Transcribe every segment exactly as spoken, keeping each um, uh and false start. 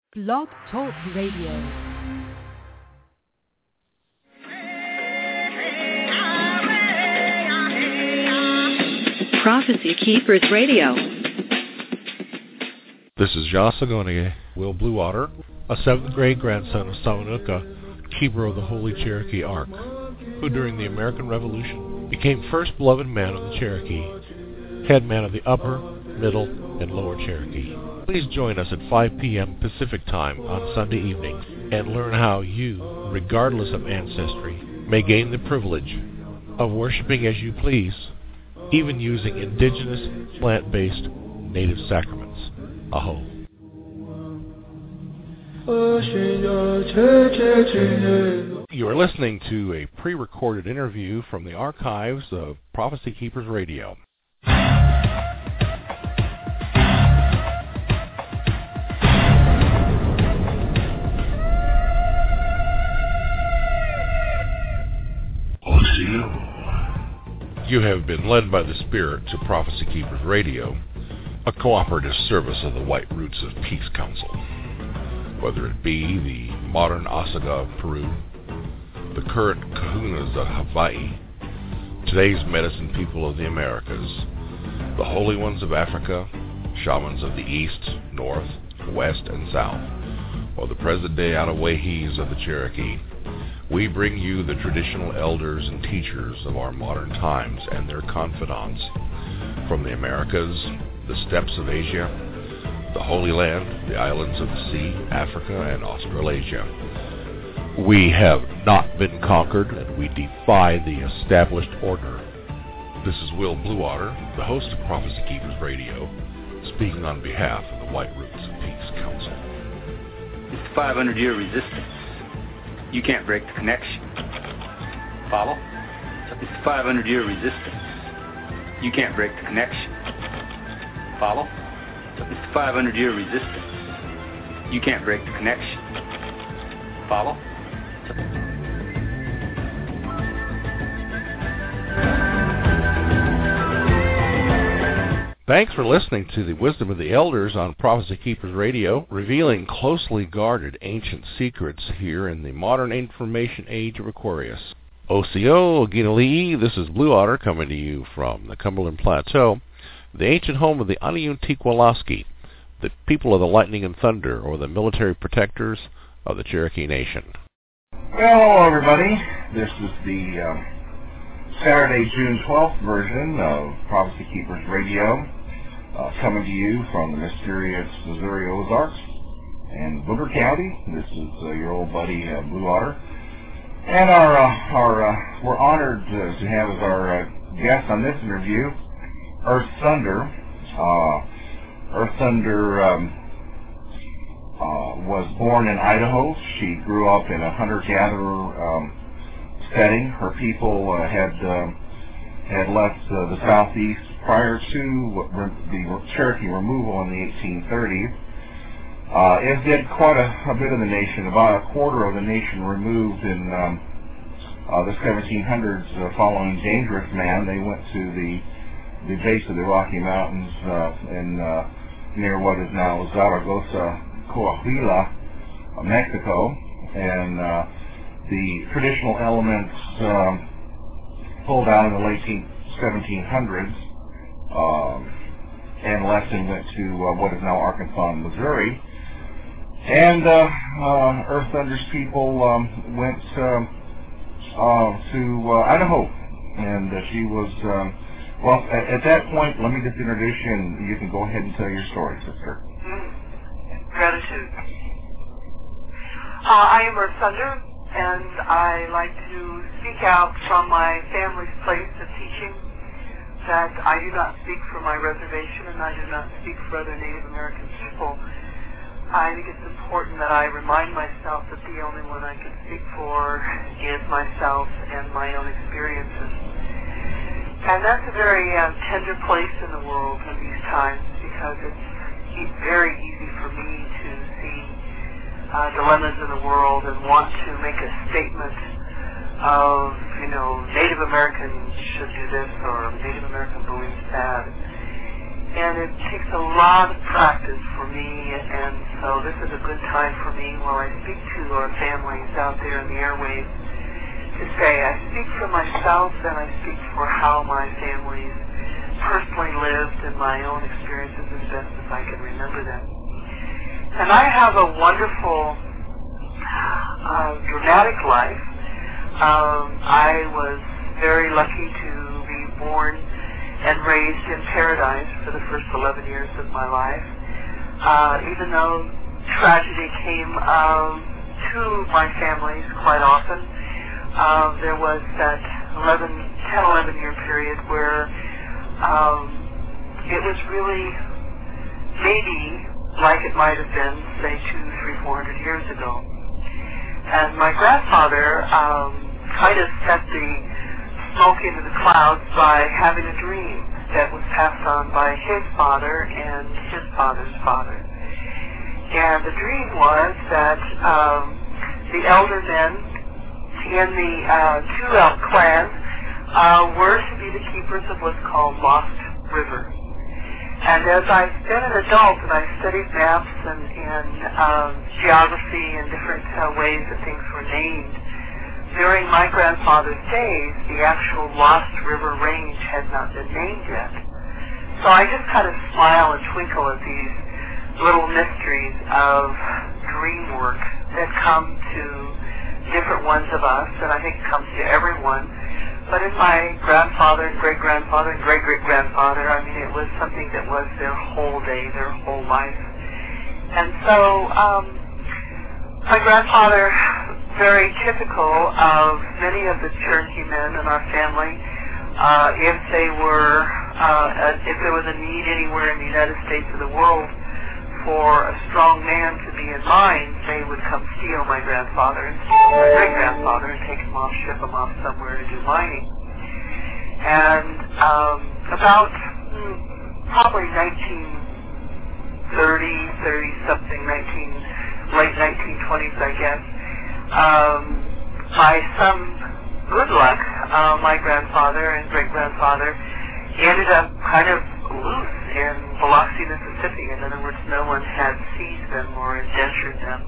Blog Talk Radio. Prophecy Keepers Radio. This is Yasagone Will Bluewater, a seventh grade grandson of Samanuka, keeper of the Holy Cherokee Ark, who during the American Revolution became first beloved man of the Cherokee, head man of the Upper, Middle, and Lower Cherokee. Please join us at five p.m. Pacific Time on Sunday evenings and learn how you, regardless of ancestry, may gain the privilege of worshiping as you please, even using indigenous, plant-based, native sacraments. Aho. You are listening to a pre-recorded interview from the archives of Prophecy Keepers Radio. You have been led by the Spirit to Prophecy Keepers Radio, a cooperative service of the White Roots of Peace Council. Whether it be the modern Osaga of Peru, the current Kahunas of Hawaii, today's medicine people of the Americas, the holy ones of Africa, shamans of the East, North, West, and South, or the present-day Anawahis of the Cherokee, we bring you the traditional elders and teachers of our modern times and their confidants from the Americas, the steppes of Asia, the Holy Land, the islands of the sea, Africa, and Australasia. We have not been conquered, and we defy the established order. This is Will Bluewater, the host of Prophecy Keepers Radio, speaking on behalf of the White Roots of Peace Council. It's the five hundred year resistance. You can't break the connection. Follow? It's the five hundred year resistance. You can't break the connection. Follow? It's the five hundred year resistance. You can't break the connection. Follow? Thanks for listening to the Wisdom of the Elders on Prophecy Keepers Radio, revealing closely guarded ancient secrets here in the modern information age of Aquarius. O C O, Oginali'i, this is Bluewater coming to you from the Cumberland Plateau, the ancient home of the Aniuntigualaski, the people of the lightning and thunder, or the military protectors of the Cherokee Nation. Well, hello everybody. This is the um, Saturday, June twelfth version of Prophecy Keepers Radio. Uh, coming to you from the mysterious Missouri Ozarks and Booker County. This is uh, your old buddy uh, Bluewater, and our uh, our uh, we're honored uh, to have as our uh, guest on this interview Earth Thunder. Uh, Earth Thunder um, uh, was born in Idaho. She grew up in a hunter-gatherer um, setting. Her people uh, had uh, had left uh, the southeast prior to the Cherokee removal in the eighteen thirties, uh, as did quite a, a bit of the nation. About a quarter of the nation removed in um, uh, the seventeen hundreds uh, following Dangerous Man. They went to the the base of the Rocky Mountains uh, in uh, near what is now Zaragoza, Coahuila, uh, Mexico, and uh, the traditional elements um, pulled out in the late seventeen hundreds. Um, and left and went to uh, what is now Arkansas and Missouri. And uh, uh, Earth Thunder's people um, went uh, uh, to uh, Idaho, and uh, she was, um, well, at, at that point, let me just introduce you, and you can go ahead and tell your story, sister. Gratitude. Uh, I am Earth Thunder, and I like to speak out from my family's place of teaching that I do not speak for my reservation and I do not speak for other Native American people. I think it's important that I remind myself that the only one I can speak for is myself and my own experiences. And that's a very uh, tender place in the world in these times, because it's very easy for me to see uh, dilemmas in the world and want to make a statement of, you know, Native Americans should do this or Native American believes that. and it takes a lot of practice for me, and so this is a good time for me while I speak to our families out there in the airwaves to say I speak for myself and I speak for how my families personally lived and my own experiences as best as I can remember them. And I have a wonderful, uh, dramatic life. Um, I was very lucky to be born and raised in paradise for the first eleven years of my life. Uh, even though tragedy came um, to my families quite often, uh, there was that eleven, ten, eleven year period where um, it was really maybe like it might have been, say, two, three, four hundred years ago. And my grandfather um, kind of set the smoke into the clouds by having a dream that was passed on by his father and his father's father. And the dream was that um, the elder men in the uh, two elk clans uh, were to be the keepers of what's called Lost River. And as I've been an adult and I studied maps and, and um, geography and different uh, ways that things were named, during my grandfather's days, the actual Lost River Range had not been named yet. So I just kind of smile and twinkle at these little mysteries of dream work that come to different ones of us, and I think it comes to everyone. But in my grandfather and great-grandfather and great-great-grandfather, I mean, it was something that was their whole day, their whole life. And so um, my grandfather, very typical of many of the Cherokee men in our family, uh, if they were, uh, if there was a need anywhere in the United States or the world for a strong man to be in mines, they would come steal my grandfather and steal my great-grandfather and take him off, ship him off somewhere to do mining. And um, about hmm, probably nineteen thirty, thirty-something, nineteen, late nineteen twenties, I guess, um, by some good luck, uh, my grandfather and great-grandfather ended up kind of loose in Biloxi, Mississippi. In other words, no one had seized them or indentured them.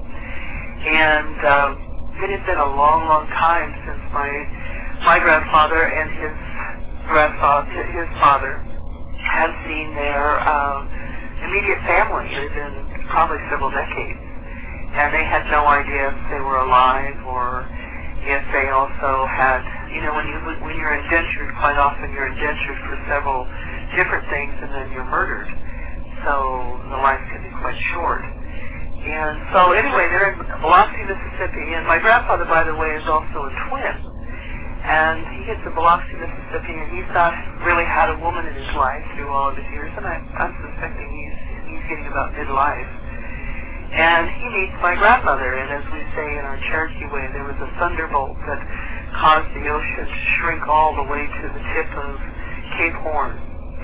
And um, it had been a long, long time since my my grandfather and his grandfather, his father, had seen their uh, immediate family. It had been probably several decades. And they had no idea if they were alive or if they also had, you know, when, you, when you're indentured, quite often you're indentured for several different things and then you're murdered. So the life can be quite short. And so anyway, they're in Biloxi, Mississippi, and my grandfather, by the way, is also a twin. And he gets to Biloxi, Mississippi, and he's not really had a woman in his life through all of his years, and I, I'm suspecting he's, he's getting about midlife. And he meets my grandmother, and as we say in our Cherokee way, there was a thunderbolt that caused the ocean to shrink all the way to the tip of Cape Horn.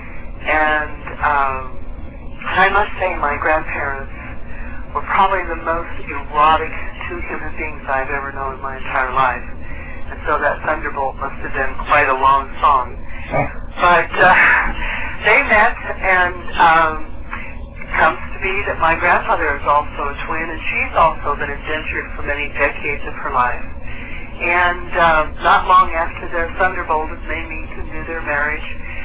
And um, I must say my grandparents were probably the most erotic two human beings I've ever known in my entire life. And so that thunderbolt must have been quite a long song. But uh, they met, and um, it comes to be that my grandmother is also a twin, and she's also been indentured for many decades of her life. And um, not long after their thunderbolt, as they meet and do their marriage,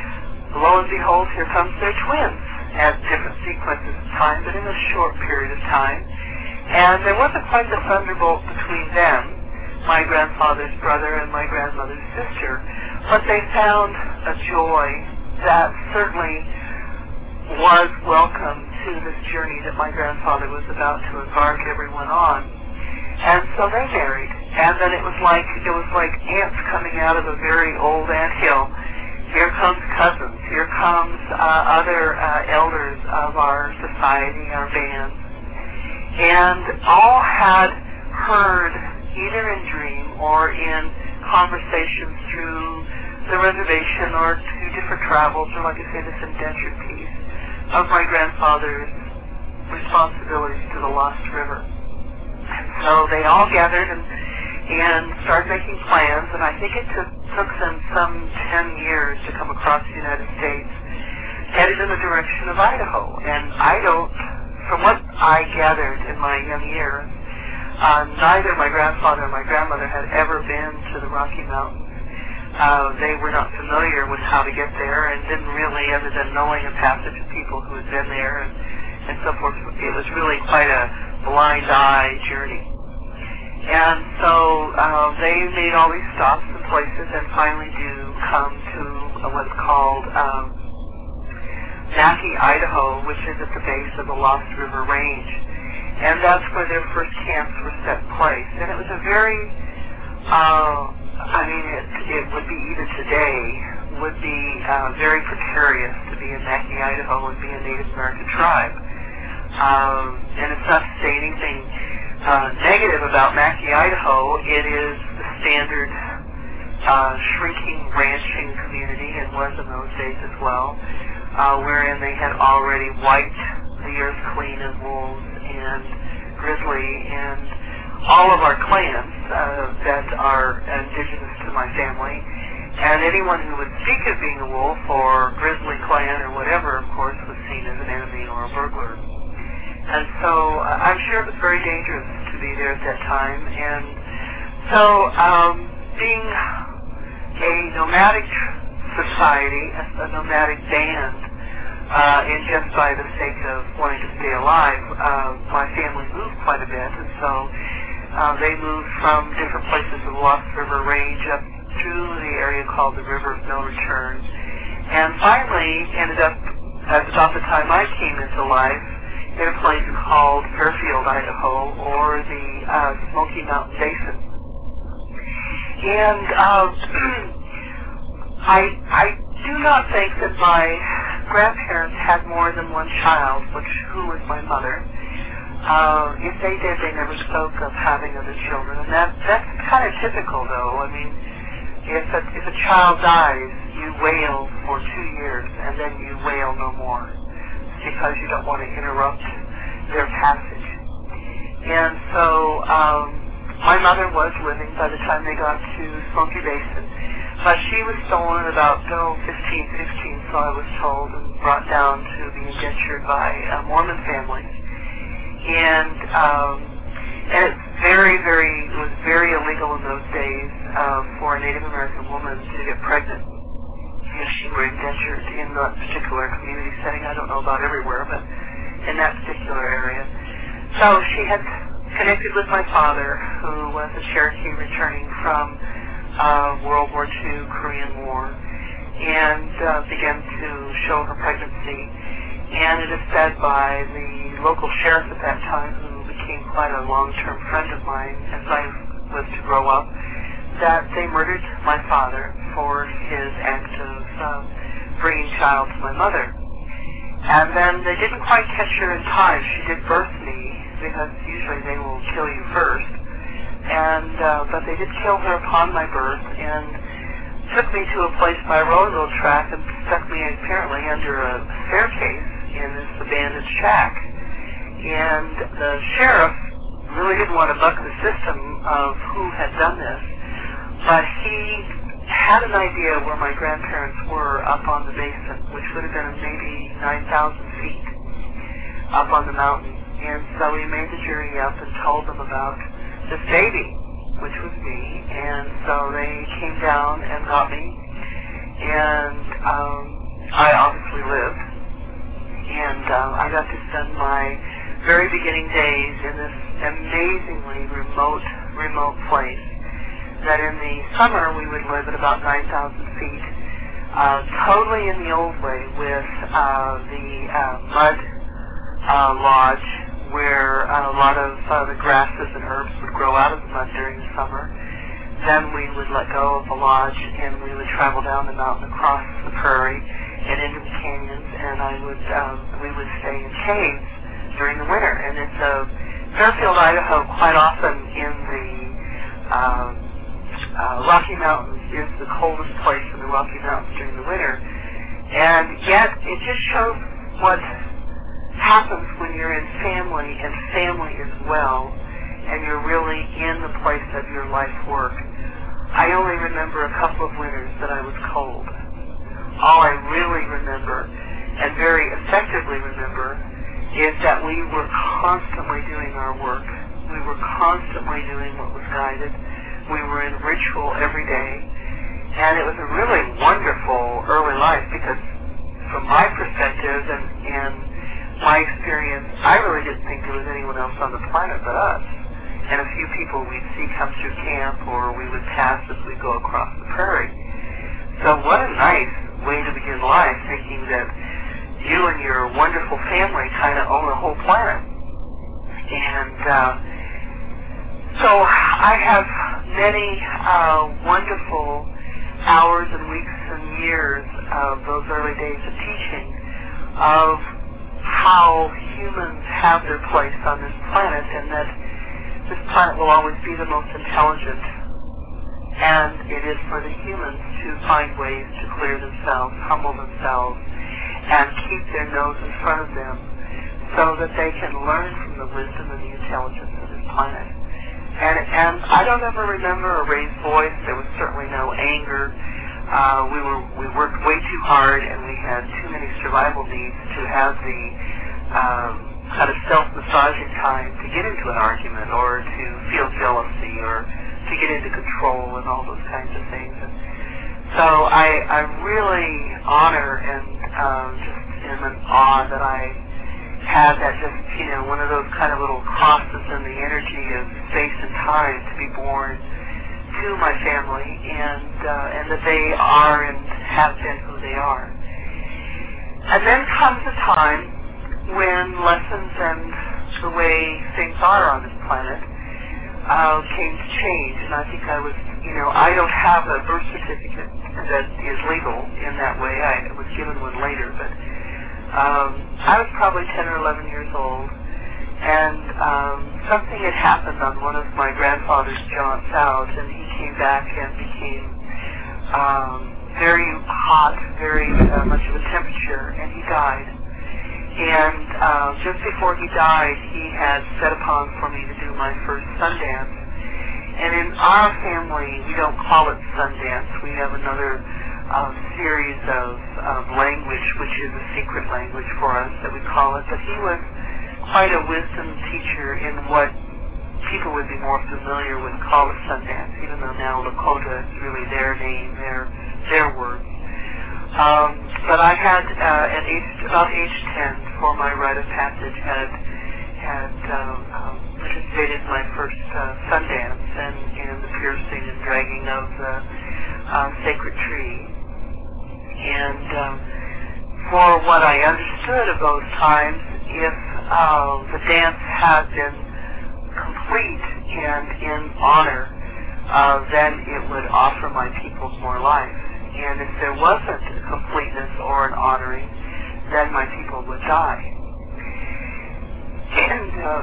lo and behold, here comes their twins at different sequences of time, but in a short period of time. And there wasn't quite the thunderbolt between them, my grandfather's brother and my grandmother's sister, but they found a joy that certainly was welcome to this journey that my grandfather was about to embark everyone on. And so they married, and then it was like it was like ants coming out of a very old anthill. Here comes cousins, here comes uh, other uh, elders of our society, our band, and all had heard, either in dream or in conversations through the reservation or through different travels, or like I say, this indentured piece of my grandfather's responsibilities to the Lost River. And so they all gathered and, and started making plans, and I think it took, took them some ten years to come across the United States. headed in the direction of Idaho. And I don't, from what I gathered in my young years, uh, neither my grandfather or my grandmother had ever been to the Rocky Mountains. Uh, they were not familiar with how to get there and didn't really, other than knowing a passage of people who had been there and, and so forth. It was really quite a blind eye journey. And so uh, they made all these stops and places and finally do come to uh, what's called um, Mackay, Idaho, which is at the base of the Lost River Range. And that's where their first camps were set in place. And it was a very... Uh, I mean, it, it would be, even today, would be uh, very precarious to be in Mackay, Idaho and be a Native American tribe. Um, and it's not to say anything uh, negative about Mackay, Idaho. It is the standard uh, shrinking ranching community, and was in those days as well, uh, wherein they had already wiped the earth clean of wolves and grizzly and all of our clans uh, that are indigenous to my family, and anyone who would speak of being a wolf or grizzly clan or whatever, of course, was seen as an enemy or a burglar. And so uh, I'm sure it was very dangerous to be there at that time. And so um, being a nomadic society, a, a nomadic band, uh, and just by the sake of wanting to stay alive, uh, my family moved quite a bit, and so Uh, they moved from different places of the Lost River Range up through the area called the River of No Return, and finally ended up, at about the time I came into life, in a place called Fairfield, Idaho, or the uh, Smoky Mountain Basin. And uh, I, I do not think that my grandparents had more than one child, which who was my mother. Uh, if they did, they never spoke of having other children, and that that's kind of typical, though. I mean, if a, if a child dies, you wail for two years, and then you wail no more, because you don't want to interrupt their passage. And so, um, my mother was living by the time they got to Smoky Basin, but she was stolen at about oh, fifteen, sixteen, so I was told, and brought down to be indentured by a Mormon family. And um, and it's very, very, it was very illegal in those days uh, for a Native American woman to get pregnant if she were indentured in that particular community setting. I don't know about everywhere, but in that particular area. So she had connected with my father, who was a Cherokee returning from uh, World War Two, Korean War, and uh, began to show her pregnancy. And it is said by the local sheriff at that time, who became quite a long-term friend of mine as I was to grow up, that they murdered my father for his act of uh, bringing child to my mother. And then they didn't quite catch her in time. She did birth me, because usually they will kill you first. And uh, but they did kill her upon my birth, and took me to a place by a railroad track and stuck me apparently under a staircase in this abandoned shack. And the sheriff really didn't want to buck the system of who had done this, but he had an idea where my grandparents were up on the basin, which would have been maybe nine thousand feet up on the mountain. And so he made the journey up and told them about this baby, which was me. And so they came down and got me, and um, I obviously lived. And uh, I got to spend my very beginning days in this amazingly remote, remote place that in the summer we would live at about nine thousand feet, uh, totally in the old way, with uh, the uh, mud uh, lodge where uh, a lot of uh, the grasses and herbs would grow out of the mud during the summer. Then we would let go of the lodge and we would travel down the mountain across the prairie and into the canyons, and I would um, we would stay in caves during the winter. And it's a uh, Fairfield, Idaho, quite often in the um, uh, Rocky Mountains is the coldest place in the Rocky Mountains during the winter. And yet it just shows what happens when you're in family and family as well, and you're really in the place of your life work. I only remember a couple of winters that I was cold. All I really remember and very effectively remember is that we were constantly doing our work. We were constantly doing what was guided. We were in ritual every day. And it was a really wonderful early life because from my perspective and, and my experience, I really didn't think there was anyone else on the planet but us. And a few people we'd see come through camp or we would pass as we go across the prairie. So what a nice way to begin life, thinking that you and your wonderful family kind of own the whole planet. And uh, so I have many uh, wonderful hours and weeks and years of those early days of teaching of how humans have their place on this planet and that this planet will always be the most intelligent. And it is for the humans to find ways to clear themselves, humble themselves, and keep their nose in front of them so that they can learn from the wisdom and the intelligence of this planet. And, and I don't ever remember a raised voice. There was certainly no anger. Uh, we were we worked way too hard, and we had too many survival needs to have the um, kind of self-massaging time to get into an argument or to feel jealousy or to get into control and all those kinds of things. And so I, I really honor and um, just am in awe that I had that just, you know, one of those kind of little crosses in the energy of space and time to be born to my family and, uh, and that they are and have been who they are. And then comes a time when lessons and the way things are on this planet uh, came to change. And I think I was, you know, I don't have a birth certificate that is legal in that way. I was given one later, but um, I was probably ten or eleven years old, and um, something had happened on one of my grandfather's jaunts out, and he came back and became um, very hot, very uh, much of a temperature, and he died. And uh, just before he died, he had set upon for me to do my first Sundance. And in our family, we don't call it Sundance. We have another uh, series of, of language, which is a secret language for us that we call it. But he was quite a wisdom teacher in what people would be more familiar with call it Sundance, even though now Lakota is really their name, their their words. Um, but I had, uh, at age, about age ten, for my rite of passage, had had um, um, participated in my first uh, Sundance and in the piercing and dragging of the uh, sacred tree. And um, for what I understood of those times, if uh, the dance had been complete and in honor, uh, then it would offer my peoples more life. And if there wasn't a completeness or an honoring, then my people would die. And, uh,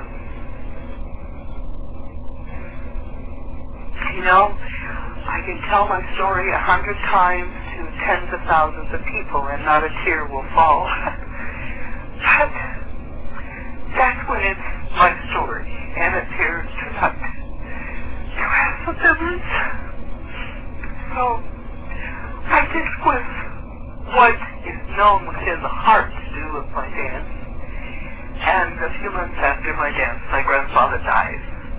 you know, I can tell my story a hundred times to tens of thousands of people and not a tear will fall. But that's when it's my story, and it appears to not to have some difference. So, I just with what is known within the heart to do with my dance, and a few months after my dance, my grandfather died.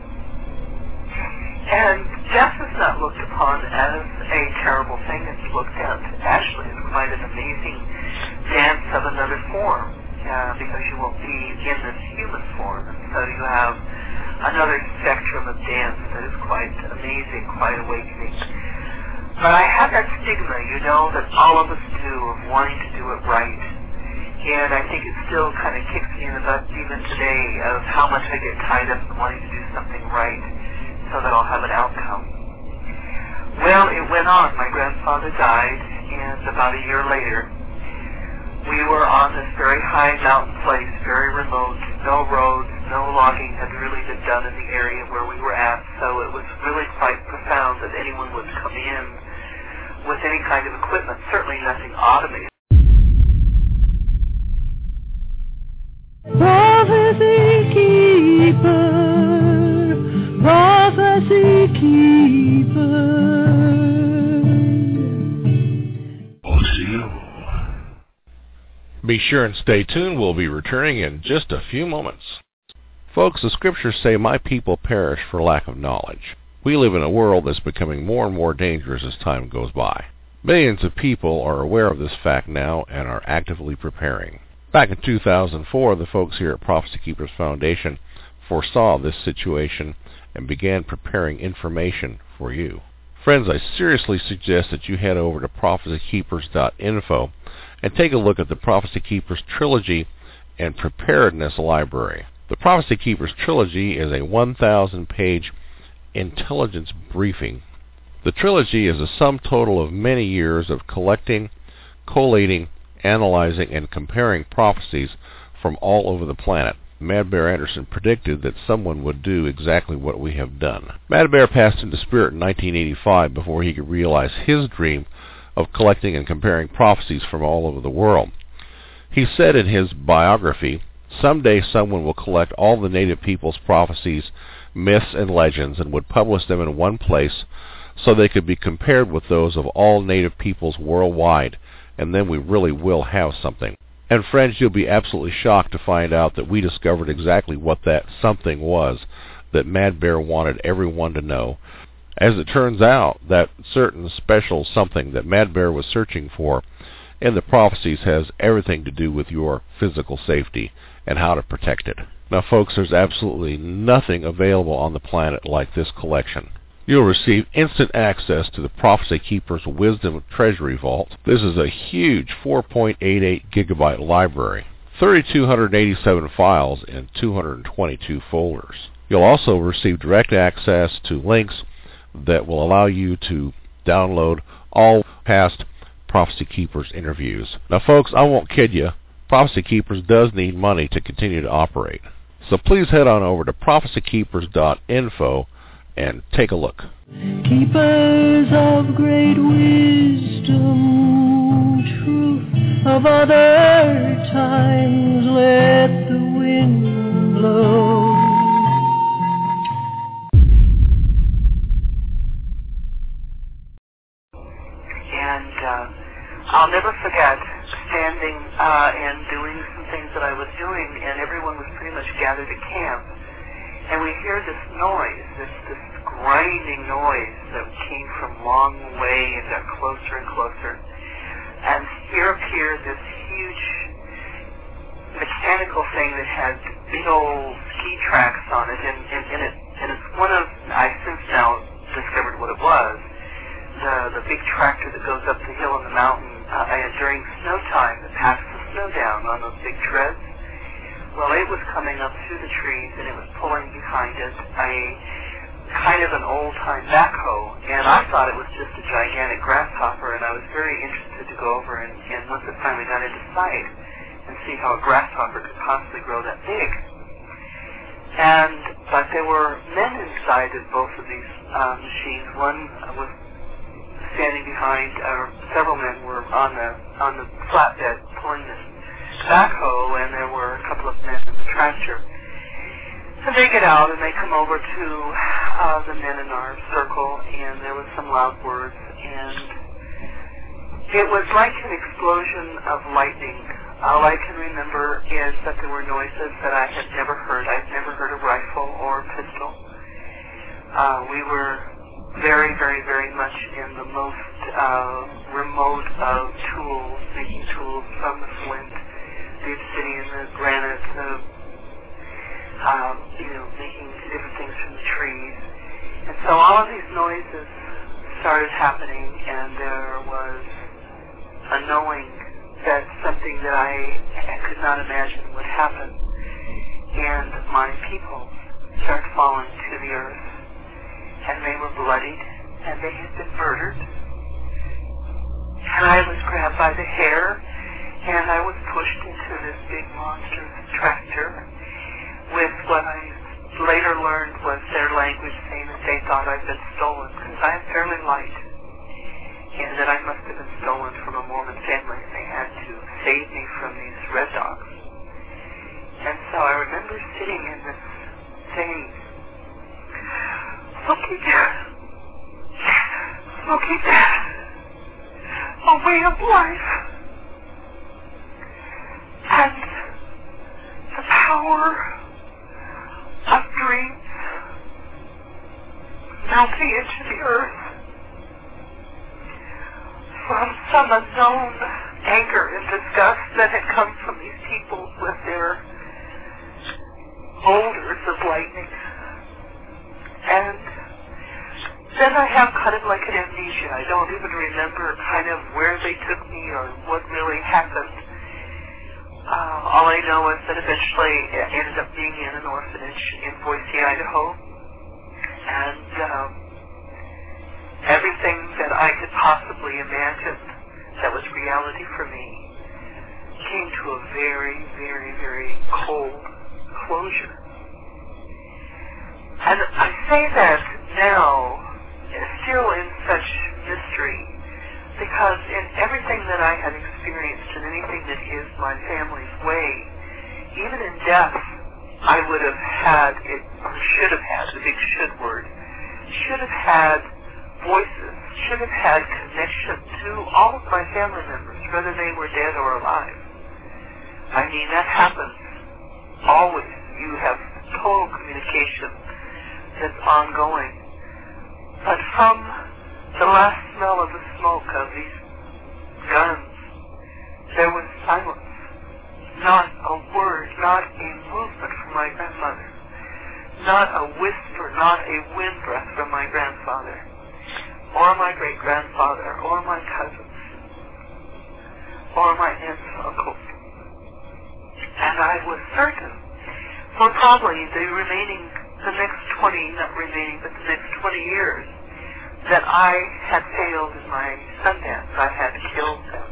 And death is not looked upon as a terrible thing. It's looked at actually as quite an amazing dance of another form, uh, because you won't be in this human form, and so you have another spectrum of dance that is quite amazing, quite awakening. But I have that stigma, you know, that all of us do of wanting to do it right. And I think it still kind of kicks me in the butt even today of how much I get tied up in wanting to do something right so that I'll have an outcome. Well, it went on. My grandfather died, and about a year later, we were on this very high mountain place, very remote, no roads, no logging had really been done in the area where we were at, so it was really quite profound that anyone would come in with any kind of equipment, certainly nothing automated. Prophecy keeper, prophecy keeper. Be sure and stay tuned. We'll be returning in just a few moments. Folks, the scriptures say, "My people perish for lack of knowledge." We live in a world that's becoming more and more dangerous as time goes by. Millions of people are aware of this fact now and are actively preparing. Back in two thousand four, the folks here at Prophecy Keepers Foundation foresaw this situation and began preparing information for you. Friends, I seriously suggest that you head over to prophecy keepers dot info and take a look at the Prophecy Keepers Trilogy and Preparedness Library. The Prophecy Keepers Trilogy is a one thousand page intelligence briefing. The trilogy is a sum total of many years of collecting, collating, analyzing, and comparing prophecies from all over the planet. Mad Bear Anderson predicted that someone would do exactly what we have done. Mad Bear passed into spirit in nineteen eighty-five before he could realize his dream of collecting and comparing prophecies from all over the world. He said in his biography, "Someday someone will collect all the native people's prophecies, myths, and legends and would publish them in one place so they could be compared with those of all native peoples worldwide, and then we really will have something." And friends, you'll be absolutely shocked to find out that we discovered exactly what that something was that Mad Bear wanted everyone to know. As it turns out, that certain special something that Mad Bear was searching for in the prophecies has everything to do with your physical safety and how to protect it. Now folks, there's absolutely nothing available on the planet like this collection. You'll receive instant access to the Prophecy Keepers Wisdom Treasury Vault. This is a huge four point eight eight gigabyte library, three thousand two hundred eighty-seven files in two hundred twenty-two folders. You'll also receive direct access to links that will allow you to download all past Prophecy Keepers interviews. Now folks, I won't kid you, Prophecy Keepers does need money to continue to operate. So please head on over to prophecy keepers dot info and take a look. Keepers of great wisdom, truth of other times, let the wind blow. And uh, I'll never forget standing uh, and doing some things that I was doing, and everyone was pretty much gathered at camp. And we hear this noise, this, this grinding noise that came from long way and got closer and closer. And here appeared this huge mechanical thing that had big old ski tracks on it, and, and, and, it, and it's one of, I since now discovered what it was, the, the big tractor that goes up the hill in the mountain uh, and during snow time that passes the snow down on those big treads. Well, it was coming up through the trees, and it was pulling behind it a kind of an old-time backhoe, and I thought it was just a gigantic grasshopper, and I was very interested to go over and, and once it finally got into sight and see how a grasshopper could possibly grow that big. And, but there were men inside of both of these uh, machines. One was standing behind, or several men were on the on the flatbed pulling this backhoe, and there were a couple of men in the tractor. And they get out and they come over to uh, the men in our circle, and there was some loud words, and it was like an explosion of lightning. All I can remember is that there were noises that I had never heard. I'd never heard a rifle or a pistol. Uh, we were very, very, very much in the most uh, remote of tools, making tools from the flint, the obsidian, the granite, the, um, you know, making different things from the trees. And so all of these noises started happening, and there was a knowing that something that I, I could not imagine would happen. And my people started falling to the earth, and they were bloodied, and they had been murdered. And I was grabbed by the hair, and I was pushed into this big monstrous tractor with what I later learned was their language, saying that they thought I'd been stolen, because I am fairly light, and that I must have been stolen from a Mormon family, and they had to save me from these red dogs. And so I remember sitting in this thing, looking at, looking at a way of life melting into the earth from some unknown anger and disgust that had come from these people with their boulders of lightning. And then I have kind of like an amnesia. I don't even remember kind of where they took me or what really happened. Uh, all I know is that eventually I ended up being in an orphanage in Boise, Idaho. And um, everything that I could possibly imagine that was reality for me came to a very, very, very cold closure. And I say that now, still in such mystery, because in everything that I had experienced and anything that is my family's way, even in death, I would have had, it, or should have had, the big should word, should have had voices, should have had connection to all of my family members, whether they were dead or alive. I mean, that happens always. You have total communication that's ongoing. But from the last smell of the smoke of these guns, there was silence. Not a word, not a movement from my grandmother. Not a whisper, not a wind breath from my grandfather, or my great-grandfather, or my cousins, or my aunts and uncles. And I was certain, for probably the remaining, the next twenty, not remaining, but the next twenty years, that I had failed in my Sundance. I had killed them.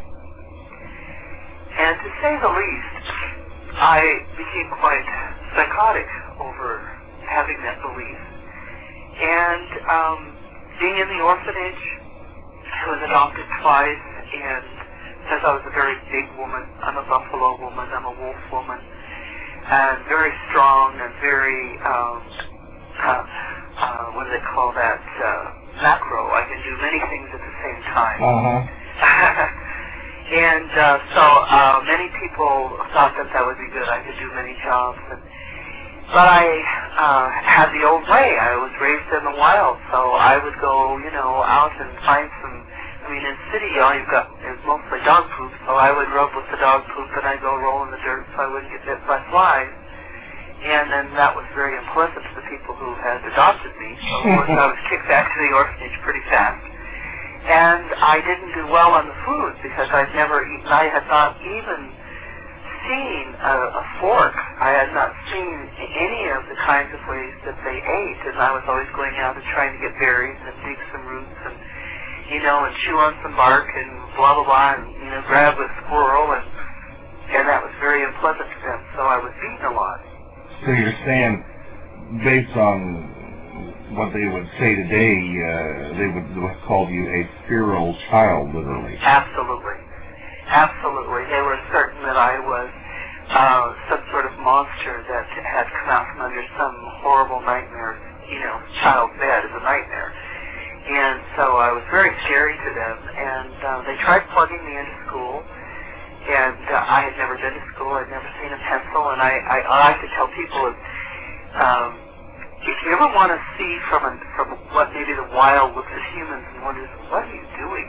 And to say the least, I became quite psychotic over having that belief. And um, being in the orphanage, I was adopted twice, and since I was a very big woman, I'm a buffalo woman, I'm a wolf woman, and very strong and very, um, uh, uh, what do they call that, uh, macro. I can do many things at the same time. Uh-huh. And uh, so uh, many people thought that that would be good. I could do many jobs. And, but I uh, had the old way. I was raised in the wild, so I would go, you know, out and find some, I mean, in the city, all you've got is mostly dog poop, so I would rub with the dog poop, and I'd go roll in the dirt so I wouldn't get bit by flies. And then that was very unpleasant to the people who had adopted me, so of course I was kicked back to the orphanage pretty fast. And I didn't do well on the food because I'd never eaten, I had not even seen a, a fork. I had not seen any of the kinds of ways that they ate, and I was always going out and trying to get berries and dig some roots and, you know, and chew on some bark and blah, blah, blah, and, you know, grab a squirrel, and, and that was very unpleasant to them, so I was beaten a lot. So you're saying, based on what they would say today, uh, they would have called you a feral child, literally. Absolutely. Absolutely. They were certain that I was uh, some sort of monster that had come out from under some horrible nightmare. You know, child's bed is a nightmare. And so I was very scary to them, and uh, they tried plugging me into school, and uh, I had never been to school. I'd never seen a pencil, and I, I, I like to tell people, um, if you ever want to see from a, from what maybe the wild looks at humans and wonders, what are you doing?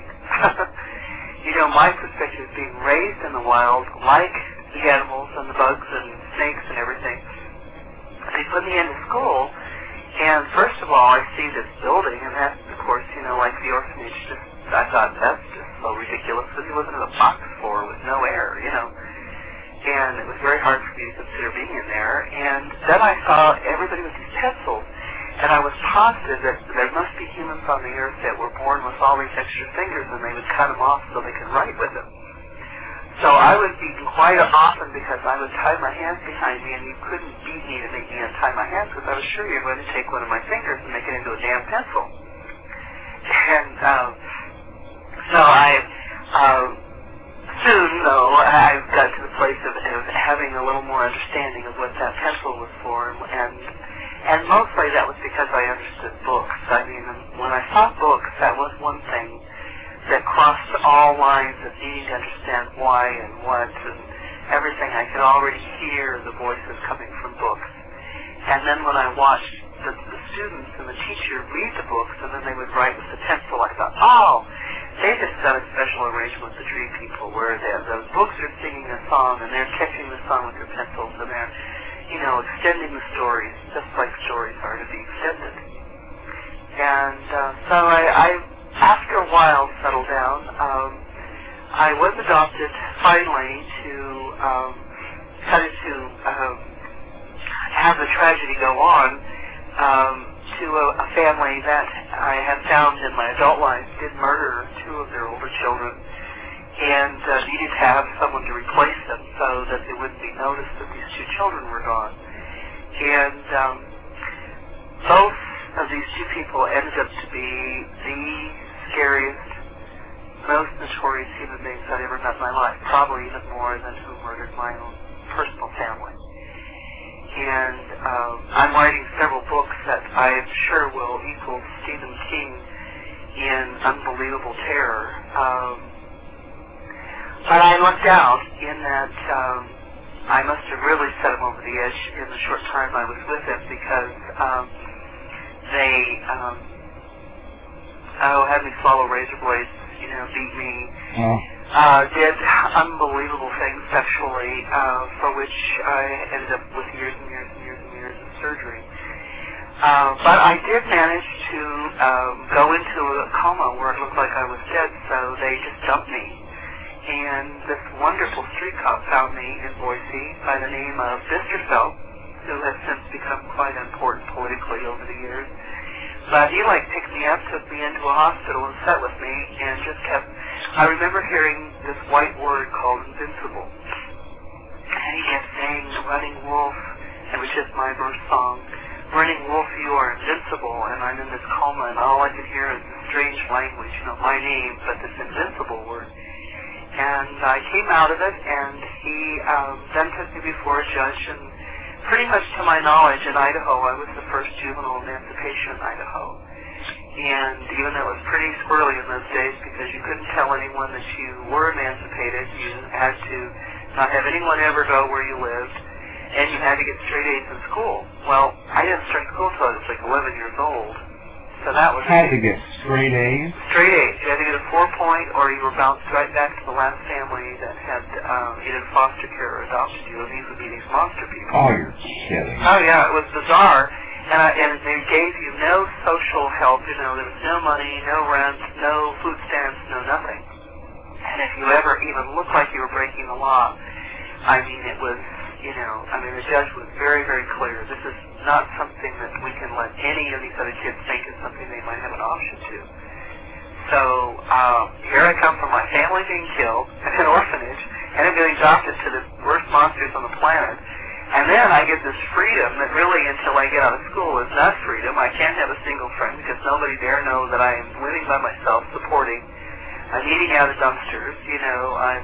You know, my perspective is being raised in the wild, like the animals and the bugs and snakes and everything. They put me into school, and first of all, I see this building, and that, of course, you know, like the orphanage, just, I thought, that's just so ridiculous, because he wasn't in a box floor with no air, you know. And it was very hard for me to consider being in there. And then I saw everybody with these pencils, and I was positive that there must be humans on the earth that were born with all these extra fingers, and they would cut them off so they could write with them. So I was beaten quite often because I would tie my hands behind me, and you couldn't beat me to make me untie my hands because I was sure you were going to take one of my fingers and make it into a damn pencil. And um, so I... Um, Soon, though, I got to the place of, of having a little more understanding of what that pencil was for, and and mostly that was because I understood books. I mean, when I saw books, that was one thing that crossed all lines of needing to understand why and what and everything. I could already hear the voices coming from books. And then when I watched the, the students and the teacher read the books, and then they would write with the pencil. I thought, oh, they just done a special arrangement with the tree people where those books are singing a song, and they're catching the song with their pencils, and they're, you know, extending the stories just like stories are to be extended. And uh, so I, I, after a while, settled down. Um, I was adopted finally to um, kind of to um, have the tragedy go on um, to a, a family that I have found in my adult life did murder two of their older children and uh, needed to have someone to replace them so that they wouldn't be noticed that these two children were gone. And um, both of these two people ended up to be the scariest, most notorious human beings I'd ever met in my life, probably even more than who murdered my own personal family. And um, I'm writing several books that I am sure will equal Stephen King in unbelievable terror. Um, but I lucked out in that um, I must have really set him over the edge in the short time I was with him because um, they um, oh, had me swallow razor blades, you know, beat me, oh. uh, did unbelievable things sexually, uh, for which I ended up with years and years and years and years of surgery. Uh, but I did manage to um, go into a coma where it looked like I was dead, so they just dumped me. And this wonderful street cop found me in Boise by the name of Bisterfeld, who has since become quite important politically over the years. But he, like, picked me up, took me into a hospital and sat with me and just kept... I remember hearing this white word called invincible. And he kept saying, running wolf. It was just my verse song. Running wolf, you are invincible. And I'm in this coma, and all I could hear is this strange language, you know, my name, but this invincible word. And I came out of it, and he um, then took me before a judge, and pretty much to my knowledge, in Idaho, I was the first juvenile emancipation in Idaho. And even though it was pretty squirrely in those days because you couldn't tell anyone that you were emancipated, you had to not have anyone ever go where you lived, and you had to get straight A's in school. Well, I didn't start school until I was like eleven years old. So that was... Had to get straight A's? Straight A's. You had to get a four-point, or you were bounced right back to the last family that had um, either foster care or adopted you, and these would be these monster people. Oh, you're kidding. Oh, yeah, it was bizarre. And, I, and they gave you no social help, you know, there was no money, no rent, no food stamps, no nothing. And if you ever even looked like you were breaking the law, I mean, it was, you know, I mean, the judge was very, very clear. This is not something that we can let any of these other kids think is something they might have an option to. So, um, here I come from my family being killed at an orphanage, and I'm getting adopted to the worst monsters on the planet. And then I get this freedom that really, until I get out of school, is not freedom. I can't have a single friend because nobody there knows that I am living by myself, supporting. I'm eating out of dumpsters. You know, I'm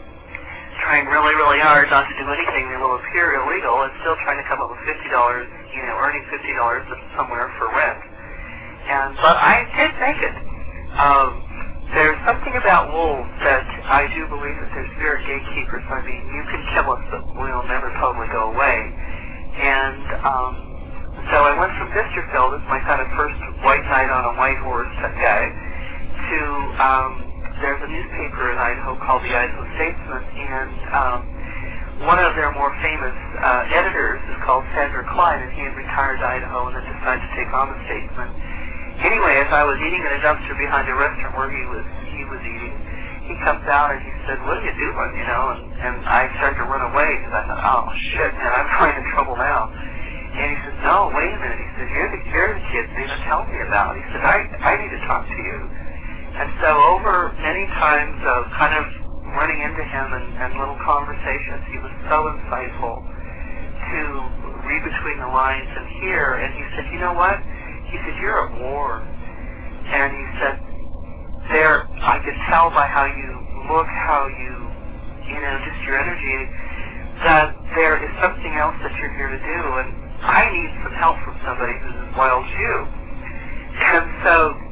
trying really, really hard not to do anything that will appear illegal and still trying to come up with fifty dollars, you know, earning fifty dollars somewhere for rent. And, but I did make it. Um, There's something about wolves that I do believe that they're spirit gatekeepers. I mean, you can kill us, but we'll never totally go away. And um, so I went from Bisterfeld as my kind of first white knight on a white horse type guy to um, there's a newspaper in Idaho called the Idaho Statesman, and um, one of their more famous uh, editors is called Sandra Klein, and he had retired to Idaho and then decided to take on the Statesman. Anyway, as I was eating in a dumpster behind a restaurant where he was he was eating, he comes out and he said, "What are you doing?" You know, and, and I started to run away because I thought, "Oh shit, man, I'm going in trouble now." And he said, "No, wait a minute." He said, "You're the you're the kid they didn't tell me about." He said, "I I need to talk to you." And so over many times of kind of running into him and, and little conversations, he was so insightful to read between the lines and hear. And he said, "You know what?" He said, "You're at war." And he said, there, I could tell by how you look, how you, you know, just your energy, that there is something else that you're here to do. And I need some help from somebody who's as wild as you. And so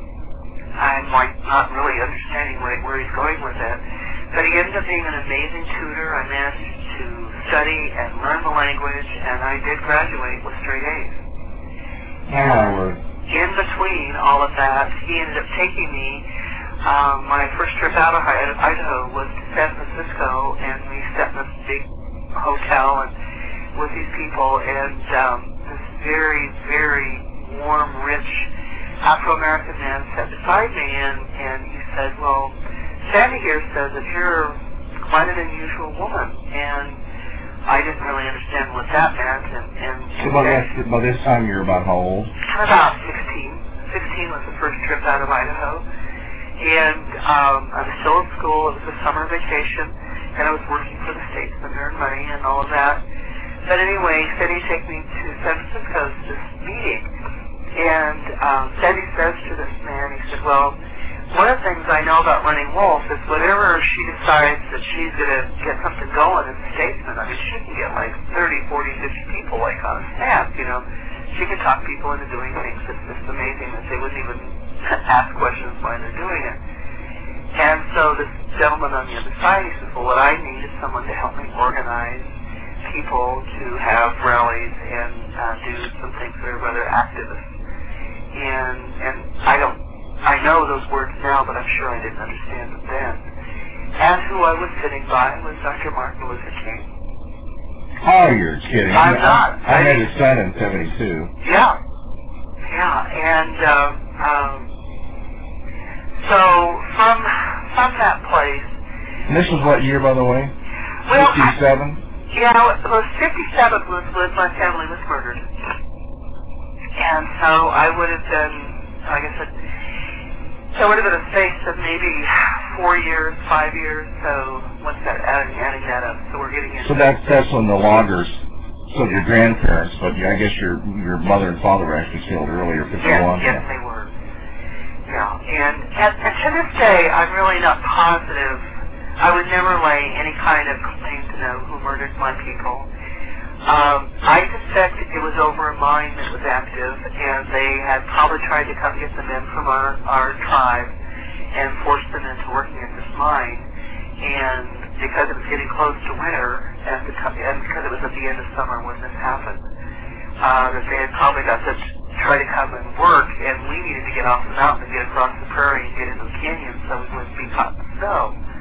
I'm like not really understanding where, where he's going with it. But he ended up being an amazing tutor. I managed to study and learn the language, and I did graduate with straight A's. And in between all of that, he ended up taking me. Um, my first trip out of Idaho was to San Francisco, and we sat in this big hotel and with these people, and um, this very, very warm, rich Afro-American man sat beside me, and, and he said, well, Sandy here says that you're quite an unusual woman, and I didn't really understand what that meant. And, and so by, this, by this time you're about how old? About sixteen. sixteen was the first trip out of Idaho. And um, I was still in school. It was a summer vacation, and I was working for the state to earn money and all of that. But anyway, he said he'd take me to San Francisco to this meeting. And um, Sandy says to this man, he said, well, one of the things I know about running Wolf is whenever she decides that she's going to get something going as a statesman, I mean, she can get like thirty, forty, fifty people like on a staff, you know. She can talk people into doing things that's just amazing that they wouldn't even ask questions why they're doing it. And so this gentleman on the other side, he says, well, what I need is someone to help me organize people to have rallies and uh, do some things that are rather activist. And, and I don't I know those words now, but I'm sure I didn't understand them then. And who I was sitting by was Doctor Martin Luther King. Oh, you're kidding. I'm not. I, I met his son in seventy-two. Yeah. Yeah, and um, um, so from, from that place... And this was what year, by the way? Well, fifty-seven? I, yeah, it was fifty-seven was when my family was murdered. And so I would have been, like I said, so it would have been a space of maybe four years, five years, so what's that, adding, adding that up, so we're getting into... So that's, that's when the loggers, so your grandparents, but I guess your your mother and father were actually killed earlier, fifty-one. Yes, yes, they were. Yeah, and, and, and to this day, I'm really not positive. I would never lay any kind of claim to know who murdered my people. Um, I suspect it was over a mine that was active, and they had probably tried to come get the men from our, our tribe and force them into working at this mine. And because it was getting close to winter, and, the, and because it was at the end of summer when this happened, uh, that they had probably got to try to come and work, and we needed to get off the mountain and get across the prairie and get into the canyon so we wouldn't be caught in the snow.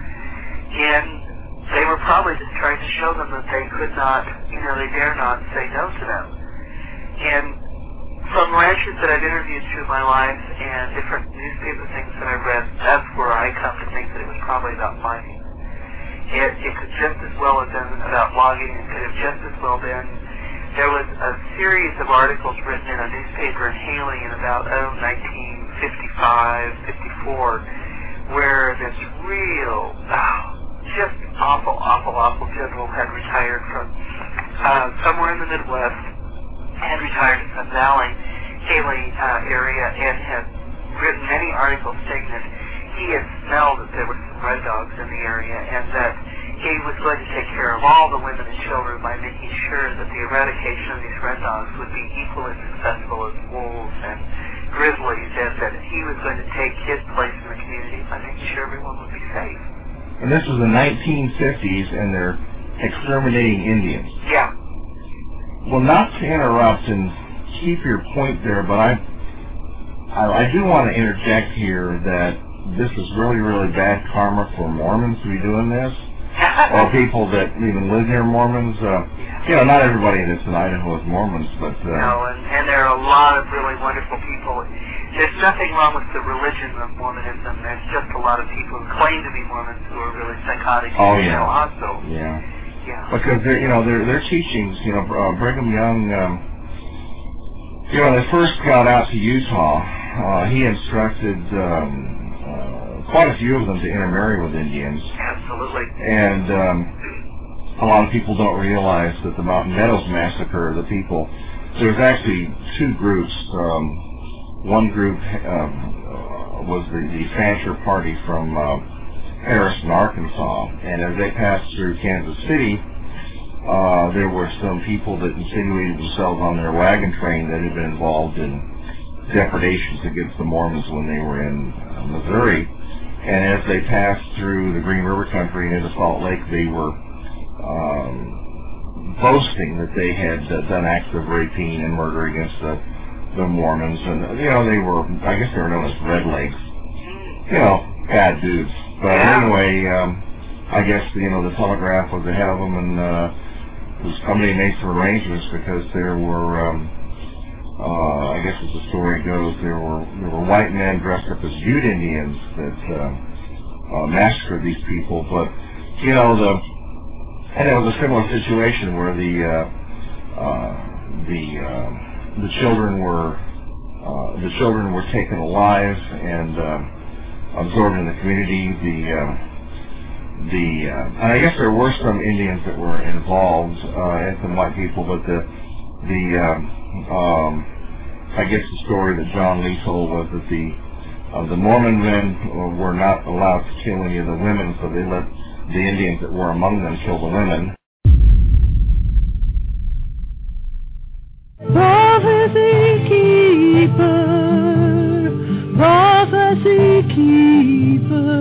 And they were probably just trying to show them that they could not, you know, they dare not say no to them. And from ranchers that I've interviewed through my life and different newspaper things that I've read, that's where I come to think that it was probably about mining. It, it could just as well have been about logging. It could have just as well been. There was a series of articles written in a newspaper in Haley in about, oh, nineteen fifty-five, fifty-four, where this real... Oh, just awful, awful, awful general had retired from uh, somewhere in the Midwest, had retired in Sun Valley, Haley uh, area, and had written many articles saying that he had smelled that there were some red dogs in the area, and that he was going to take care of all the women and children by making sure that the eradication of these red dogs would be equally successful as wolves and grizzlies, and that he was going to take his place in the community by making sure everyone would be safe. And this was the nineteen fifties, and they're exterminating Indians. Yeah. Well, not to interrupt and keep your point there, but I, I, I do want to interject here that this is really, really bad karma for Mormons to be doing this, or people that even live near Mormons. Uh, you know, not everybody that's in Idaho is Mormons, but... Uh, no, and, and there are a lot of really wonderful people. There's nothing wrong with the religion of Mormonism. There's just a lot of people who claim to be Mormons who are really psychotic. Oh, yeah. Also. Yeah. Yeah. Because, they're, you know, their their teachings, you know, uh, Brigham Young, um, you know, when they first got out to Utah, uh, he instructed um, uh, quite a few of them to intermarry with Indians. Absolutely. And um, a lot of people don't realize that the Mountain Meadows Massacre, the people, there's actually two groups. Um, One group um, uh, was the, the Fancher Party from uh, Harrison, Arkansas, and as they passed through Kansas City, uh, there were some people that insinuated themselves on their wagon train that had been involved in depredations against the Mormons when they were in uh, Missouri. And as they passed through the Green River country and into Salt Lake, they were um, boasting that they had uh, done acts of rapine and murder against the the Mormons, and you know they were, I guess they were known as redlegs, you know, bad dudes. But anyway, um, I guess you know the Telegraph was ahead of them, and uh, somebody made some arrangements because there were, um, uh, I guess as the story goes, there were there were white men dressed up as Ute Indians that uh, uh, massacred these people. But you know the, and it was a similar situation where the uh, uh, the uh, the children were uh, the children were taken alive and um, absorbed in the community. The uh, the uh, and I guess there were some Indians that were involved uh, and some white people, but the the um, um, I guess the story that John Lee told was that the uh, the Mormon men were not allowed to kill any of the women, so they let the Indians that were among them kill the women. Prophecy keeper, prophecy keeper.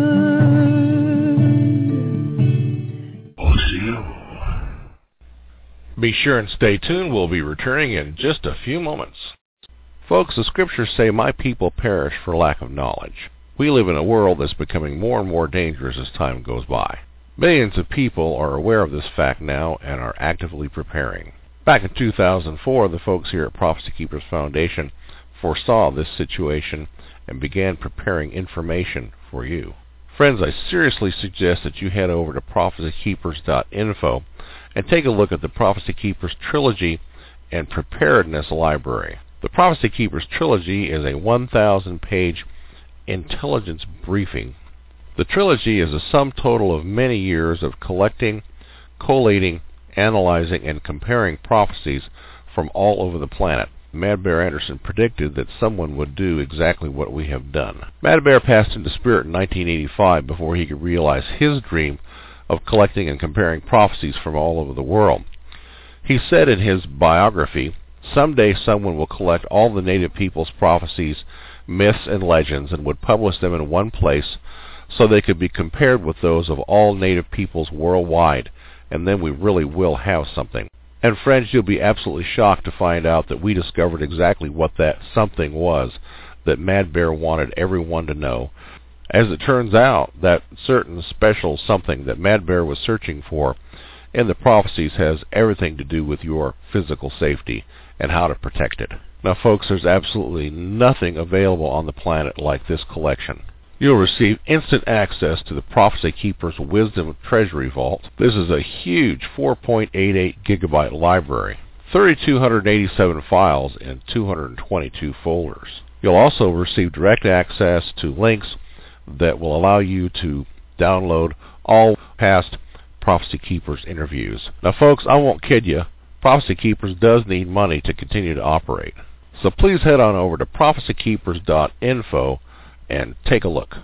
Be sure and stay tuned. We'll be returning in just a few moments. Folks, the scriptures say, "My people perish for lack of knowledge." We live in a world that's becoming more and more dangerous as time goes by. Millions of people are aware of this fact now and are actively preparing. Back in two thousand four, the folks here at Prophecy Keepers Foundation foresaw this situation and began preparing information for you. Friends, I seriously suggest that you head over to prophecy keepers dot info and take a look at the Prophecy Keepers Trilogy and Preparedness Library. The Prophecy Keepers Trilogy is a one thousand page intelligence briefing. The trilogy is a sum total of many years of collecting, collating, analyzing, and comparing prophecies from all over the planet. Mad Bear Anderson predicted that someone would do exactly what we have done. Mad Bear passed into spirit in nineteen eighty-five before he could realize his dream of collecting and comparing prophecies from all over the world. He said in his biography, "Someday someone will collect all the native people's prophecies, myths, and legends and would publish them in one place so they could be compared with those of all native peoples worldwide, and then we really will have something." And friends, you'll be absolutely shocked to find out that we discovered exactly what that something was that Mad Bear wanted everyone to know. As it turns out, that certain special something that Mad Bear was searching for in the prophecies has everything to do with your physical safety and how to protect it. Now folks, there's absolutely nothing available on the planet like this collection. You'll receive instant access to the Prophecy Keepers Wisdom Treasury Vault. This is a huge four point eight eight gigabyte library, three thousand two hundred eighty-seven files in two hundred twenty-two folders. You'll also receive direct access to links that will allow you to download all past Prophecy Keepers interviews. Now folks, I won't kid you, Prophecy Keepers does need money to continue to operate. So please head on over to prophecy keepers dot info and take a look.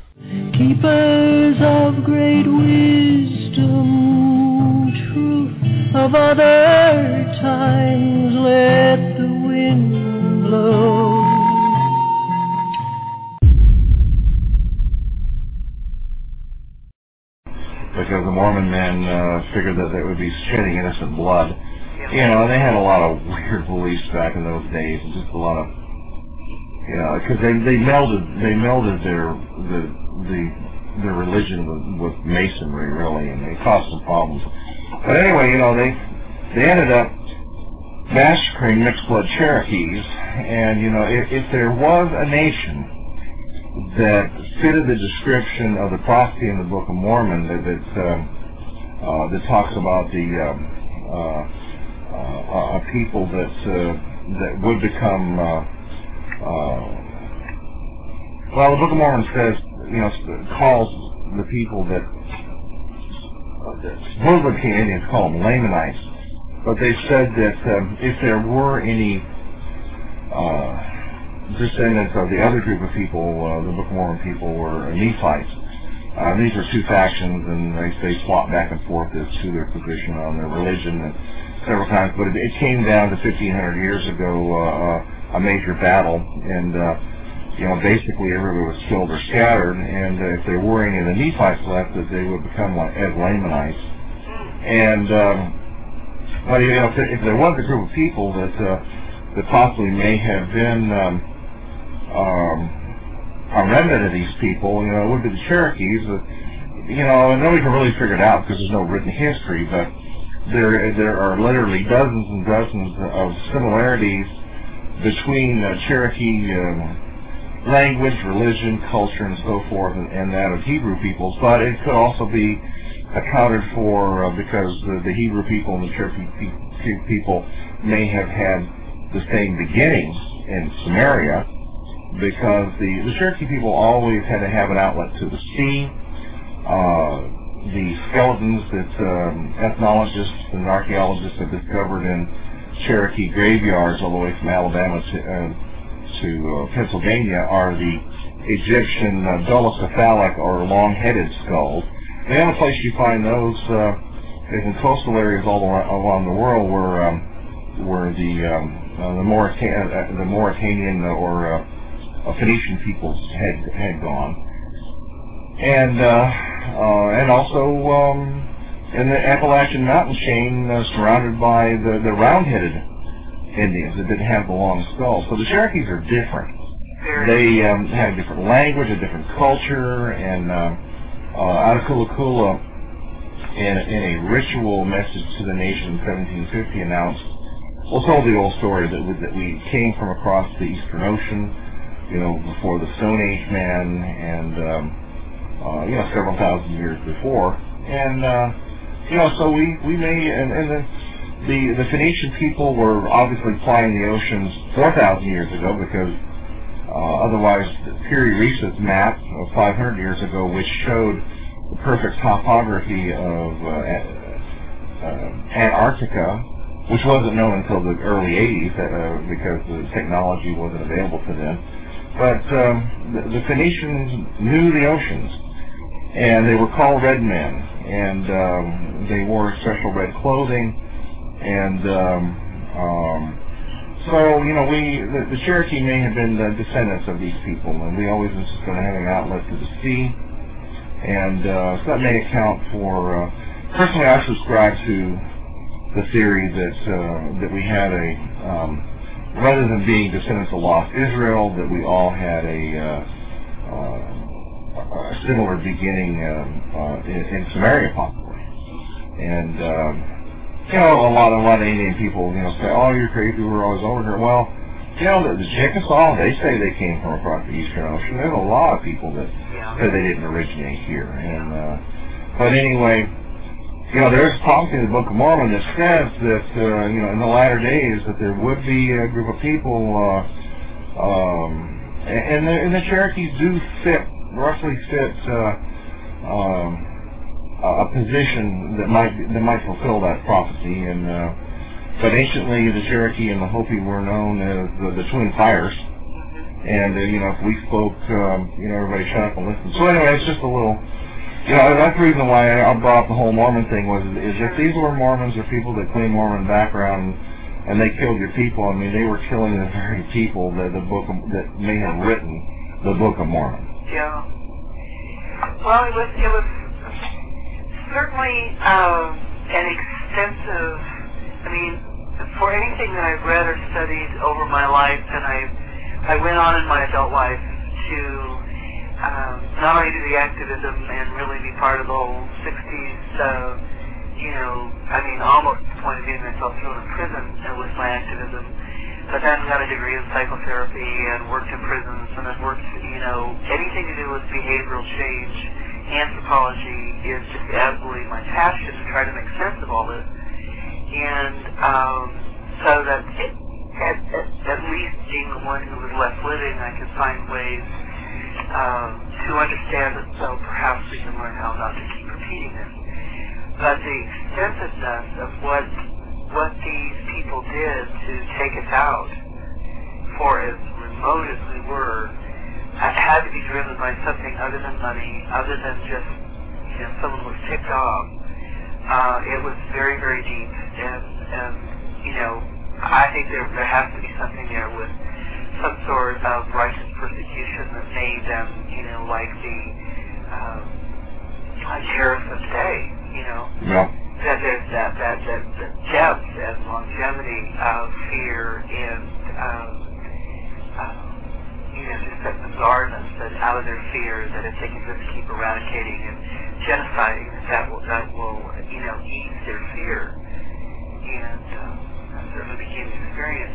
Keepers of great wisdom, truth of other times, let the wind blow. Because the Mormon men uh, figured that they would be shedding innocent blood. You know, they had a lot of weird beliefs back in those days, and just a lot of, you know, because they they melded they melded their the the their religion with, with Masonry really, and they caused some problems. But anyway, you know, they they ended up massacring mixed blood Cherokees, and you know, if, if there was a nation that fitted the description of the prophecy in the Book of Mormon that that, uh, uh, that talks about the um, uh, uh, a people that uh, that would become uh, uh, well, the Book of Mormon says, you know, calls the people that uh, supposedly the Indians call them Lamanites, but they said that um, if there were any uh, descendants of the other group of people, uh, the Book of Mormon people were Nephites. Uh, these are two factions, and they, they swap back and forth as to their position on their religion and several times. But it, it came down to fifteen hundred years ago, uh, a major battle, and uh, you know, basically everybody was killed or scattered. And uh, if there were any of the Nephites left, that they would become like as Lamanites. And um, well, you know, if, if there was a group of people that uh, that possibly may have been um, um, a remnant of these people, you know, it would be the Cherokees. Uh, you know, and nobody can really figure it out because there's no written history, but there there are literally dozens and dozens of similarities between uh, Cherokee um, language, religion, culture, and so forth, and, and that of Hebrew peoples. But it could also be accounted for uh, because the, the Hebrew people and the Cherokee pe- people may have had the same beginnings in Samaria, because the, the Cherokee people always had to have an outlet to the sea. Uh, the skeletons that um, ethnologists and archaeologists have discovered in Cherokee graveyards all the way from Alabama to, uh, to uh, Pennsylvania are the Egyptian uh, dolichocephalic or long-headed skulls. The only place you find those uh, is in coastal areas all around, along the world where um, where the um, uh, the, Maurita- uh, the Mauritanian or uh, Phoenician peoples had had gone. And uh, uh, and also um, in the Appalachian mountain chain, uh, surrounded by the, the round-headed Indians that didn't have the long skulls. So the Cherokees are different. They um, had a different language, a different culture, and uh, uh, Attakullakulla, in, in a ritual message to the nation in seventeen fifty, announced, well, told the old story that we, that we came from across the Eastern Ocean, you know, before the Stone Age man, and um, Uh, you know, several thousand years before, and uh, you know, so we we may and, and the, the the Phoenician people were obviously plying the oceans four thousand years ago, because uh, otherwise, the Piri Reis's map of five hundred years ago, which showed the perfect topography of uh, uh, Antarctica, which wasn't known until the early eighties uh, because the technology wasn't available to them. But um, the, the Phoenicians knew the oceans, and they were called red men, and um, they wore special red clothing, and um, um, so, you know, we, the, the Cherokee may have been the descendants of these people, and we always insist on having an outlet to the sea, and uh, so that may account for, uh, personally I subscribe to the theory that, uh, that we had a, um, rather than being descendants of lost Israel, that we all had a, uh, uh, a similar beginning um, uh, in, in Samaria, possibly. And um, you know, a lot, a lot of Indian people, you know, say, "Oh, you're crazy. We're always over here." Well, you know, the, the Chickasaw, they say they came from across the Eastern Ocean. There's a lot of people that say they didn't originate here. And uh, but anyway, you know, there's prophecy in the Book of Mormon that says that, uh, you know, in the latter days that there would be a group of people, uh, um, and, the, and the Cherokees do fit, roughly fit uh, um, a position that might that might fulfill that prophecy. And uh, but anciently, the Cherokee and the Hopi were known as the, the Twin Fires. And uh, you know, if we spoke, um, you know, everybody shut up and listen. So anyway, it's just a little. You know, that's the reason why I brought up the whole Mormon thing was is if these were Mormons or people that claim Mormon background and they killed your people, I mean, they were killing the very people that the book of, that may have written the Book of Mormon. Yeah. Well, it was it was certainly um, an extensive. I mean, for anything that I've read or studied over my life, and I I went on in my adult life to. Um, not only do the activism and really be part of the whole sixties, uh, you know, I mean, almost to the point of getting myself thrown in prison uh, with my activism, but then got a degree in psychotherapy and worked in prisons and have worked, you know, anything to do with behavioral change, anthropology is just absolutely my passion to try to make sense of all this. And um, so that it, at, at, at least being the one who was left living, I could find ways Um, to understand it, so perhaps we can learn how not to keep repeating it. But the extensiveness of what what these people did to take us out, for as remote as we were, it had to be driven by something other than money, other than just, you know, someone was ticked off. Uh, it was very, very deep, and, and you know, I think there there has to be something there with some sort of righteous persecution that made them, you know, like the um, like Harrison Day, you know, yeah. that there's that, that, that, that depth and longevity of fear in um, uh, you know, just that bizarreness, that out of their fear, that if they can just keep eradicating and genociding, that will, that will, you know, ease their fear. And um, that certainly became an experience.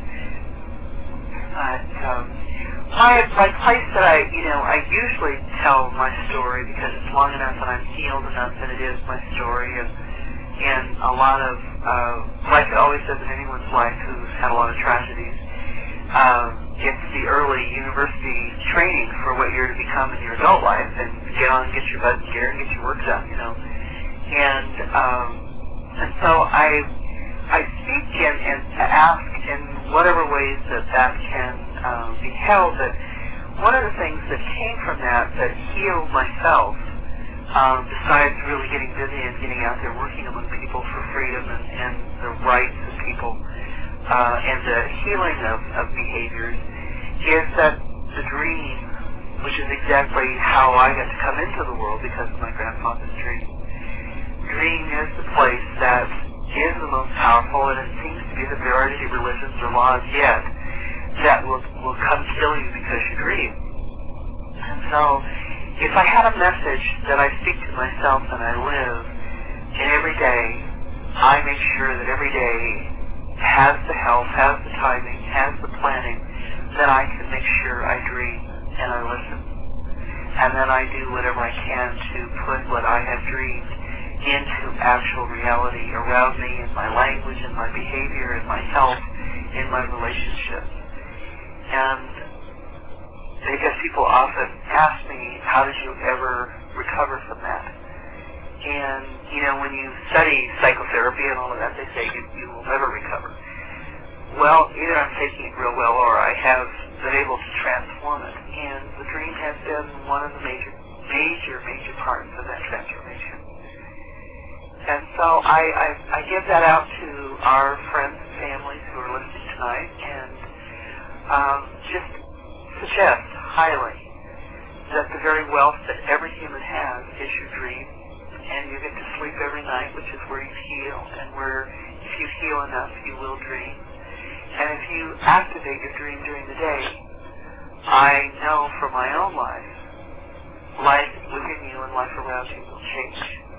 But um, my, my place that I, you know, I usually tell my story because it's long enough and I'm healed enough that it is my story. And, and a lot of, uh, like it always does in anyone's life who's had a lot of tragedies, um, it's the early university training for what you're to become in your adult life, and get on, get your butt in gear, and get your work done, you know. And um, and so I I speak and, and ask in whatever ways that that can um, be held. That one of the things that came from that that healed myself, um, besides really getting busy and getting out there working among people for freedom and, and the rights of people, Uh, and the healing of, of behaviors, is that the dream, which is exactly how I got to come into the world because of my grandfather's dream. Dream is the place that is the most powerful, and it seems to be that there aren't any religions or laws yet that will, will come kill you because you dream. And so, if I had a message that I speak to myself and I live, and every day, I make sure that every day has the health, has the timing, has the planning, then I can make sure I dream and I listen. And then I do whatever I can to put what I have dreamed into actual reality around me, in my language, in my behavior, in my health, in my relationships. And because people often ask me, how did you ever recover from that? And, you know, when you study psychotherapy and all of that, they say you, you will never recover. Well, either I'm taking it real well or I have been able to transform it. And the dream has been one of the major, major, major parts of that transformation. And so I, I, I give that out to our friends and families who are listening tonight, and um, just suggest highly that the very wealth that every human has is your dream. And you get to sleep every night, which is where you heal, and where if you heal enough, you will dream. And if you activate your dream during the day, I know from my own life, life within you and life around you will change.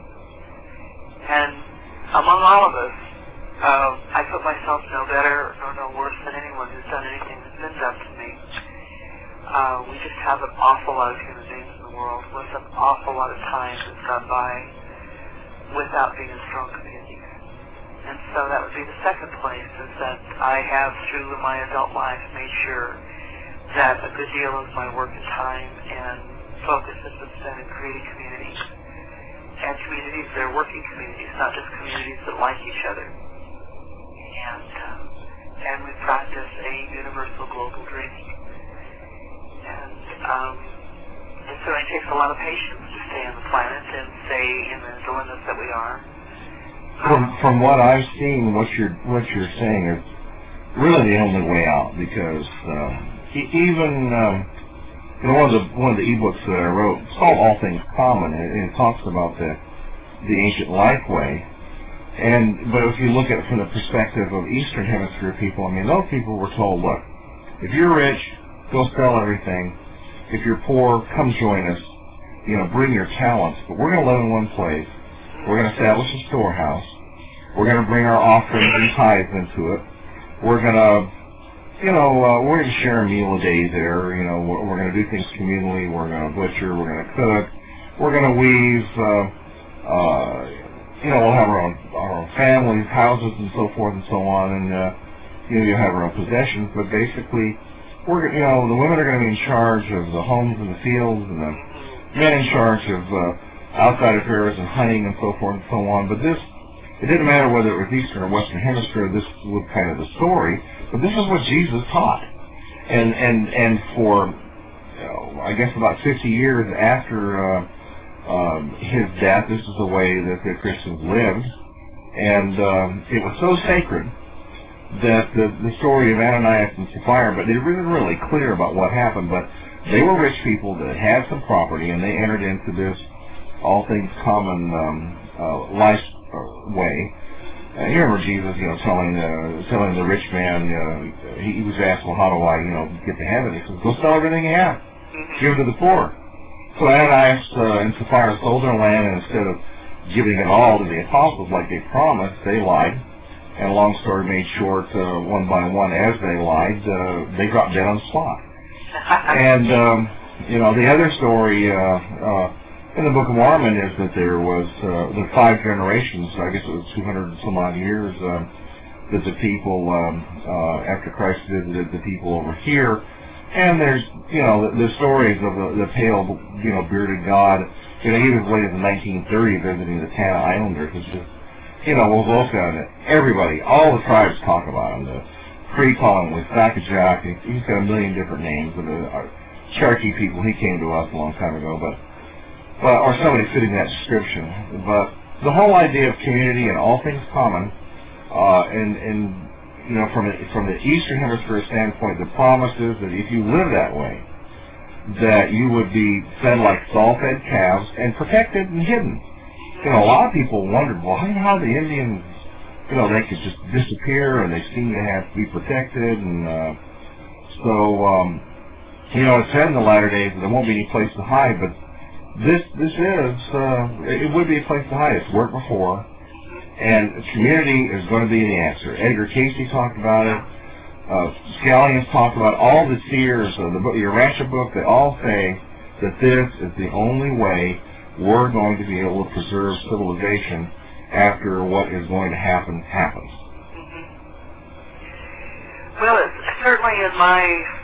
And among all of us, uh, I put myself no better nor no worse than anyone who's done anything that's been done to me. Uh, we just have an awful lot of human beings in the world with an awful lot of time that's gone by without being in strong communities. And so that would be the second place, is that I have, through my adult life, made sure that a good deal of my work and time and focus has been spent in creating communities. And communities that are working communities, not just communities that like each other. And, um, and we practice a universal global dreaming. And, um, It certainly takes a lot of patience to stay on the planet and stay in the dilemmas that we are. From from what I've seen, what you're what you're saying is really the only way out, because uh, e- even um, you know, one of the one of the ebooks that I wrote, it's called All Things Common, and it, it talks about the the ancient life way. And but if you look at it from the perspective of Eastern Hemisphere people, I mean, those people were told, look, if you're rich, go sell everything. If you're poor, come join us. You know, bring your talents. But we're going to live in one place. We're going to establish a storehouse. We're going to bring our offerings and tithes into it. We're going to, you know, uh, we're going to share a meal a day there. You know, we're, we're going to do things communally. We're going to butcher. We're going to cook. We're going to weave. Uh, uh, you know, we'll have our own, our own families, houses, and so forth and so on. And, uh, you know, you'll have our own possessions. But basically, we're, you know, the women are going to be in charge of the homes and the fields, and the men in charge of uh, outside affairs and hunting and so forth and so on. But this, it didn't matter whether it was Eastern or Western Hemisphere, this was kind of the story. But this is what Jesus taught. And and, and for, you know, I guess about fifty years after uh, um, his death, this is the way that the Christians lived. And um, it was so sacred that the, the story of Ananias and Sapphira, but it wasn't really clear about what happened, but they were rich people that had some property, and they entered into this all things common um, uh, life way. Uh, you remember Jesus, you know, telling uh, telling the rich man, uh, he, he was asked, well, how do I, you know, get to heaven? He says, go sell everything you have, give it to the poor. So Ananias uh, and Sapphira sold their land, and instead of giving it all to the apostles like they promised, they lied. And long story made short, uh, one by one, as they lied, uh, they dropped dead on the spot. And, um, you know, the other story uh, uh, in the Book of Mormon is that there was uh, the five generations, I guess it was two hundred and some odd years, uh, that the people, um, uh, after Christ visited the people over here. And there's, you know, the, the stories of the, the pale, you know, bearded God. You know, he was late in nineteen thirty visiting the Tanna Islanders. It's just, you know, Wolfka and everybody, all the tribes talk about him. The Cree call him Wisakajak. He's got a million different names. And the uh, Cherokee people, he came to us a long time ago, but, but or somebody fitting that description. But the whole idea of community and all things common, uh, and, and you know, from a, from the Eastern Hemisphere standpoint, the promise is that if you live that way, that you would be fed like Saul-fed calves and protected and hidden. You know, a lot of people wondered, well, how the Indians, you know, they could just disappear and they seem to have to be protected. And uh, so, um, you know, it's said in the latter days that there won't be any place to hide, but this this is, uh, it would be a place to hide. It's worked before. And community is going to be the answer. Edgar Casey talked about it. Uh, Scallions talked about all the seers of the book, the Urantia book. They all say that this is the only way we're going to be able to preserve civilization after what is going to happen happens. Mm-hmm. Well, it's certainly in my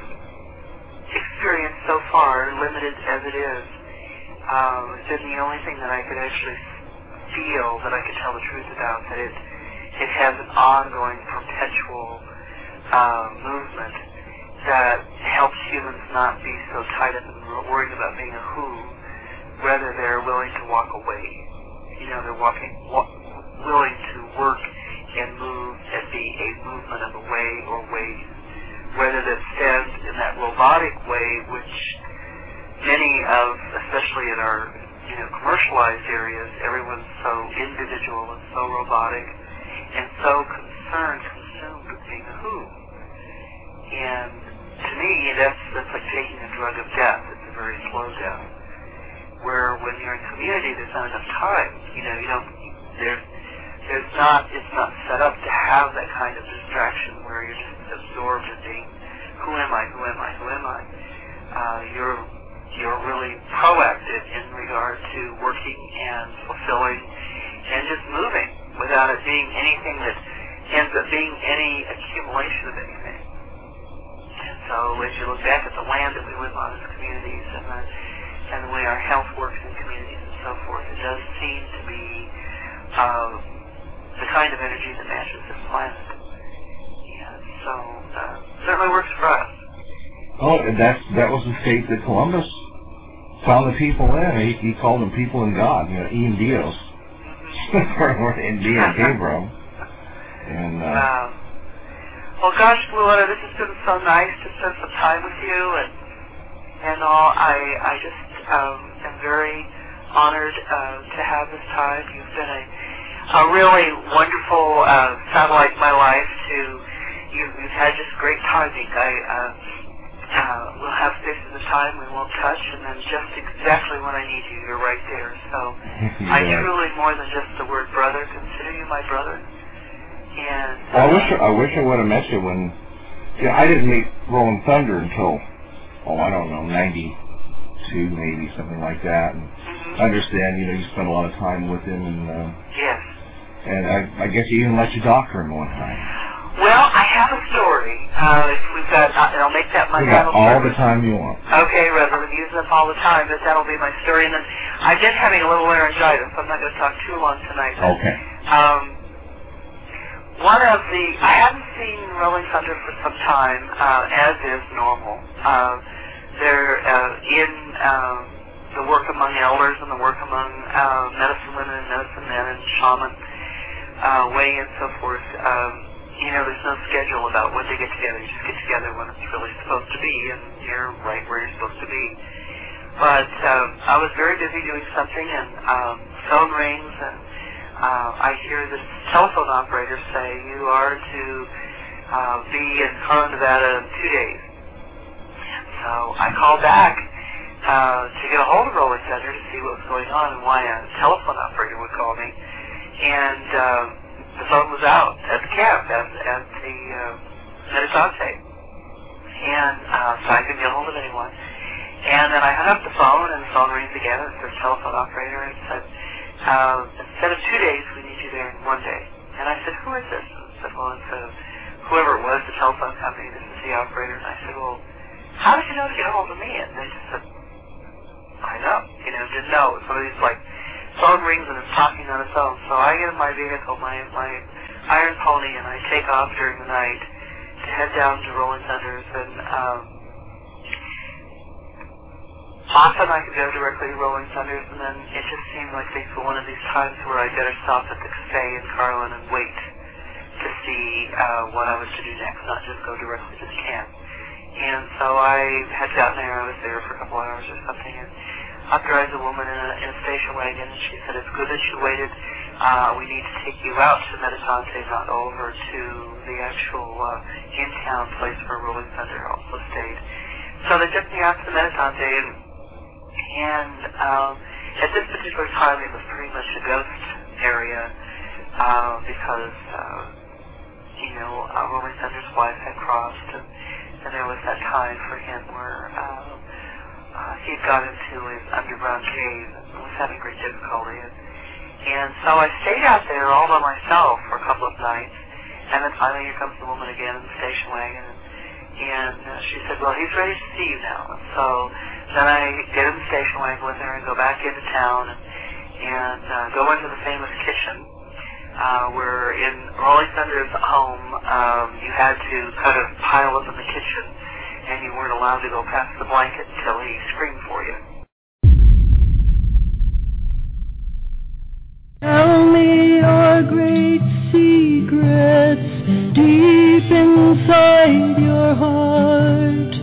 experience so far, limited as it is, um, it's been the only thing that I could actually feel that I could tell the truth about, that it it has an ongoing, perpetual uh, movement that helps humans not be so tied up and worried about being a who. Rather, they're willing to walk away. You know, they're walking, wa willing to work and move and be a movement of a way or ways, rather than stand in that robotic way, which many of, especially in our, you know, commercialized areas, everyone's so individual and so robotic and so concerned, consumed with being a who. And to me, that's that's like taking a drug of death. It's a very slow death. Where when you're in community, there's not enough time. You know, you don't. There's there's not. It's not set up to have that kind of distraction where you're just absorbed in being, who am I? Who am I? Who am I? Uh, you're you're really proactive in regard to working and fulfilling and just moving without it being anything that ends up being any accumulation of anything. And so as you look back at the land that we live on as communities and the, and the way our health works in communities and so forth, it does seem to be uh, the kind of energy that matches this planet. And so uh, certainly works for us. Oh, and that's, that was the state that Columbus found the people in. He, he called them people in God, you know, Indios. Where Indian came from. And, uh, uh, well, gosh, Blue Letter, this has been so nice to spend some time with you, and and all. I I just um, am very honored uh, to have this time. You've been a a really wonderful uh, satellite in my life. To you, you've had just great timing. I. Uh, Uh, we'll have spaces of time, we won't touch, and then just exactly when I need you, you're right there. So yeah. I truly, more than just the word brother, consider you my brother. And uh, well, I wish I wish I would have met you when, yeah, I didn't meet Rolling Thunder until, oh, I don't know, ninety-two maybe, something like that. And mm-hmm. I understand, you know, you spent a lot of time with him, and uh, yes. And I, I guess you even let you doctor him one time. Well, I have a story. Uh, if we've got, uh, and I'll make that my you got all story. the time you want. Okay, rather than use them all the time, but that'll be my story. And then I've been having a little laryngitis, so I'm not going to talk too long tonight. But, okay. Um, one of the, I haven't seen Rolling Thunder for some time, uh, as is normal. Uh, they're uh, in um, the work among elders and the work among uh, medicine women and medicine men and shaman uh, way and so forth. Um, You know, there's no schedule about when they get together. You just get together when it's really supposed to be, and you're right where you're supposed to be. But um, I was very busy doing something, and um, phone rings, and uh, I hear this telephone operator say, you are to uh, be in Carlin, Nevada in two days. So I called back uh, to get a hold of Rolling Thunder to see what was going on and why a telephone operator would call me. And uh, the phone was out at the camp, at, at the uh, Meditante. And uh, so I couldn't get a hold of anyone. And then I hung up the phone, and the phone rings again. It's the telephone operator, and said, uh, instead of two days, we need you there in one day. And I said, who is this? And I said, well, it's uh, whoever it was, the telephone company, this is the operator. And I said, well, how did you know to get a hold of me? And they just said, I know. You know, didn't know. It's one of these, like, phone rings and it's talking on its own. So I get in my vehicle, my, my Iron Pony, and I take off during the night to head down to Rolling Thunders. And um, often I could go directly to Rolling Thunders, and then it just seemed like they were one of these times where I better stop at the cafe in Carlin and wait to see uh, what I was to do next, not just go directly to the camp. And so I had gotten there. I was there for a couple hours or something, and up drives a woman in a, in a station wagon, and she said, it's good that you waited. Uh, we need to take you out to Meditante, not over to the actual uh, in-town place where Rolling Thunder also stayed. So they took me out to Meditante, and, and um, at this particular time, it was pretty much a ghost area uh, because, uh, you know, uh, Rolling Thunder's wife had crossed, and, and there was that time for him where Uh, Uh, he had got into his underground cave and was having great difficulty. And, and so I stayed out there all by myself for a couple of nights. And then finally here comes the woman again in the station wagon. And, and uh, she said, well, he's ready to see you now. And so then I get in the station wagon with her and go back into town and, and uh, go into the famous kitchen uh, where in Rolling Thunder's home um, you had to kind of pile up in the kitchen, and you weren't allowed to go past the blanket until he screamed for you. Tell me your great secrets deep inside your heart.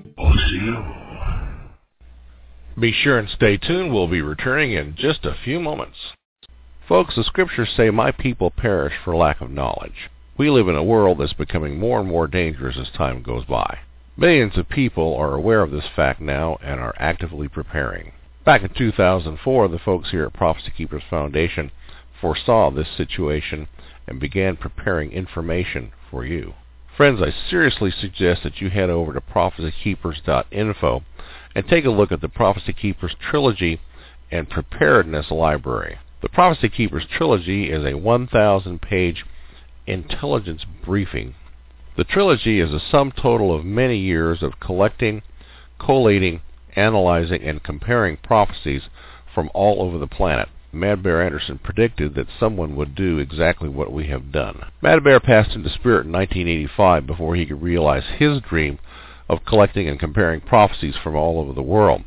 Be sure and stay tuned. We'll be returning in just a few moments. Folks, the scriptures say, my people perish for lack of knowledge. We live in a world that's becoming more and more dangerous as time goes by. Millions of people are aware of this fact now and are actively preparing. Back in two thousand four, the folks here at Prophecy Keepers Foundation foresaw this situation and began preparing information for you. Friends, I seriously suggest that you head over to prophecy keepers dot info and take a look at the Prophecy Keepers Trilogy and Preparedness Library. The Prophecy Keepers Trilogy is a one thousand page intelligence briefing. The trilogy is a sum total of many years of collecting, collating, analyzing, and comparing prophecies from all over the planet. Mad Bear Anderson predicted that someone would do exactly what we have done. Mad Bear passed into spirit in nineteen eighty-five before he could realize his dream of collecting and comparing prophecies from all over the world.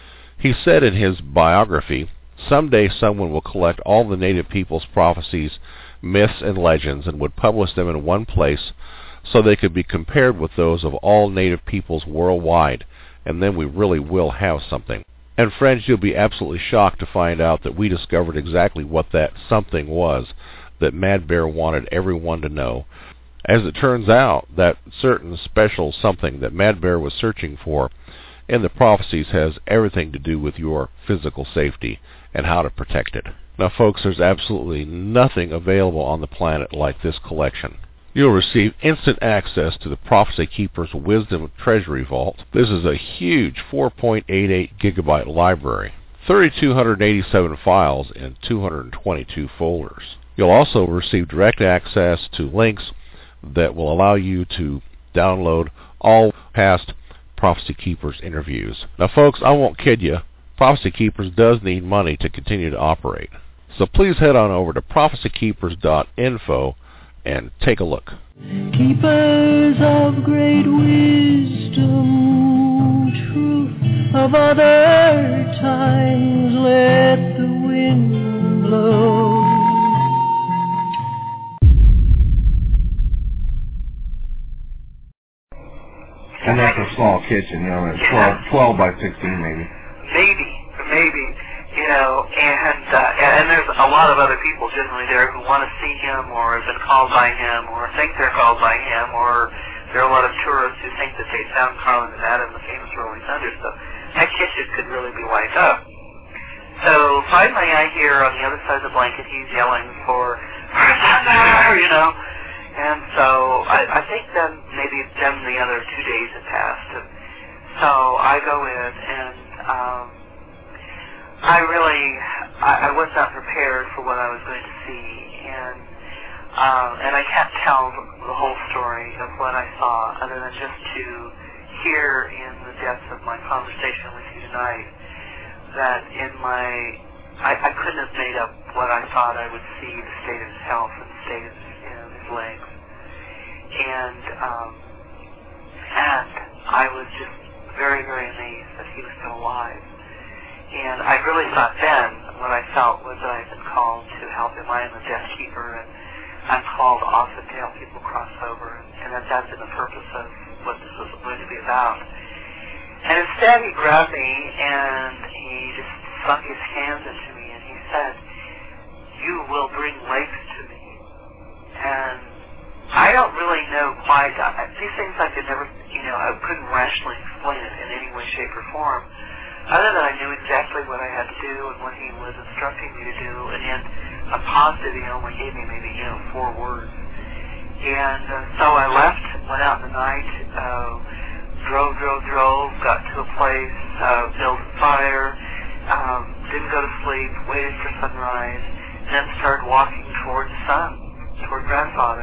He said in his biography, someday someone will collect all the native people's prophecies, myths, and legends and would publish them in one place so they could be compared with those of all native peoples worldwide, and then we really will have something. And friends, you'll be absolutely shocked to find out that we discovered exactly what that something was that Mad Bear wanted everyone to know. As it turns out, that certain special something that Mad Bear was searching for in the prophecies has everything to do with your physical safety and how to protect it. Now folks, there's absolutely nothing available on the planet like this collection. You'll receive instant access to the Prophecy Keepers Wisdom Treasury Vault. This is a huge four point eight eight gigabyte library, three thousand two hundred eighty-seven files in two hundred twenty-two folders. You'll also receive direct access to links that will allow you to download all past Prophecy Keepers interviews. Now folks, I won't kid you, Prophecy Keepers does need money to continue to operate. So please head on over to prophecy keepers dot info and take a look. Keepers of great wisdom, truth of other times, let the wind blow. And that's a small kitchen, you know, it's twelve, twelve by sixteen maybe. Maybe, maybe. you know, and uh, and there's a lot of other people generally there who want to see him or have been called by him or think they're called by him, or there are a lot of tourists who think that they found Carl in Nevada and the famous Rolling Thunder. So that kitchen could really be wiped up. So finally I hear on the other side of the blanket he's yelling for thunder, you know. And so I, I think then maybe then the other two days had passed. And so I go in and um, I really, I, I was not prepared for what I was going to see. And um, and I can't tell the whole story of what I saw other than just to hear in the depths of my conversation with you tonight that in my, I, I couldn't have made up what I thought I would see, the state of his health and the state of his, you know, his legs. And, um, and I was just very, very amazed that he was still alive. And I really thought then, what I felt was that I had been called to help him. I am a death keeper, and I'm called often to help people cross over, and that that's been the purpose of what this was going to be about. And instead he grabbed me and he just sunk his hands into me and he said, "You will bring legs to me." And I don't really know quite, uh, these things I could never, you know, I couldn't rationally explain it in any way, shape, or form, other than I knew exactly what I had to do and what he was instructing me to do, and in a positive he only gave me maybe, you know, four words. And uh, so I left, went out in the night, uh, drove, drove, drove, got to a place, uh, built a fire, um, didn't go to sleep, waited for sunrise, and then started walking toward the sun, toward grandfather.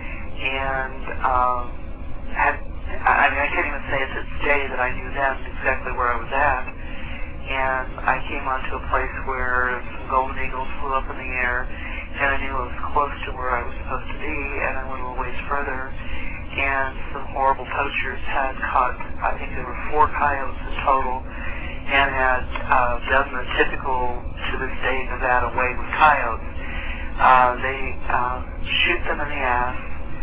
And um, had, I mean, I can't even say it's this day that I knew then exactly where I was at. And I came onto a place where some golden eagles flew up in the air, and I knew I was close to where I was supposed to be, and I went a little ways further, and some horrible poachers had caught, I think there were four coyotes in total, and had uh, done the typical, to this day, Nevada way with coyotes. Uh, they uh, shoot them in the ass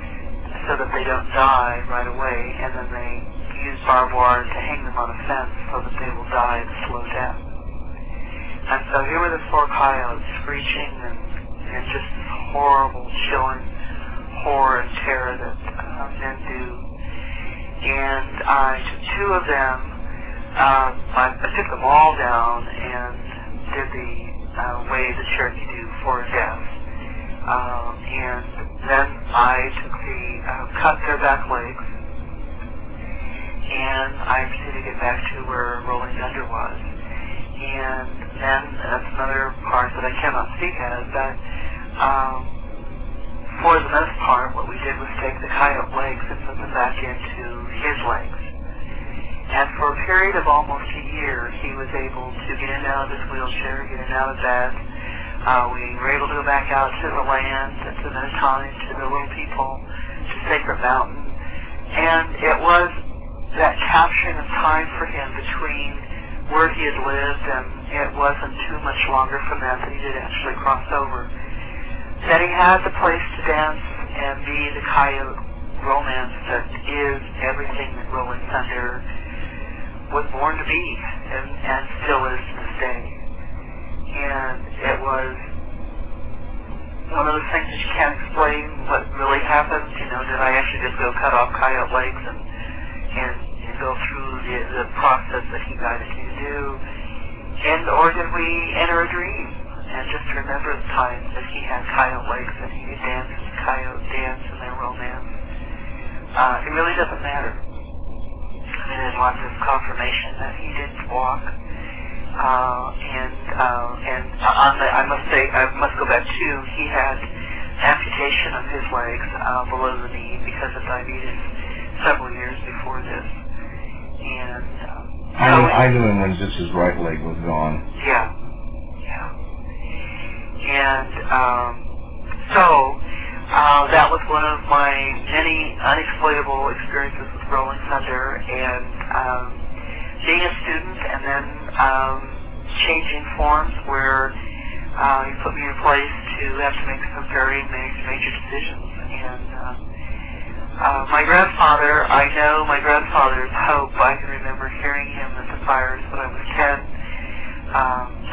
so that they don't die right away, and then they use barbed wire to hang them on a fence so that they will die a slow death. And so here were the four coyotes screeching and, and just this horrible, chilling horror and terror that uh, men do. And I took two of them, um, I, I took them all down and did the uh, way the Cherokee do for death. Um, and then I took the, uh, cut their back legs, and I proceeded to get back to where Rolling Thunder was. And then that's another part that I cannot speak as, that um, for the most part what we did was take the coyote legs and put them back into his legs. And for a period of almost a year he was able to get in and out of his wheelchair, get in and out of bed. Uh, we were able to go back out to the land, to the Minnetonka, to the Little People, to Sacred Mountain. And it was that capturing of time for him between where he had lived, and it wasn't too much longer from that that he did actually cross over. That he had the place to dance and be the coyote romance that is everything that Rolling Thunder was born to be, and, and still is to this day. And it was one of those things that you can't explain what really happened. You know, did I actually just go cut off coyote legs and and, and go through the, the process that he guided me to do? And or did we enter a dream and just remember the time that he had coyote legs and he could dance and coyote dance in their romance? Uh, it really doesn't matter. I mean, there's lots of confirmation that he did walk. Uh, and uh, and on the, I must say, I must go back to, he had amputation of his legs uh, below the knee because of diabetes several years before this. And um, I, knew, I knew him when just his right leg was gone. Yeah, yeah. And um, so uh, that was one of my many unexplainable experiences with Rolling Thunder, and um, being a student and then um, changing forms where uh, he put me in place to have to make some very major, major decisions. And uh, uh, my grandfather, I know my grandfather's hope. I can remember hearing him at the fires when I was ten, um, talk to me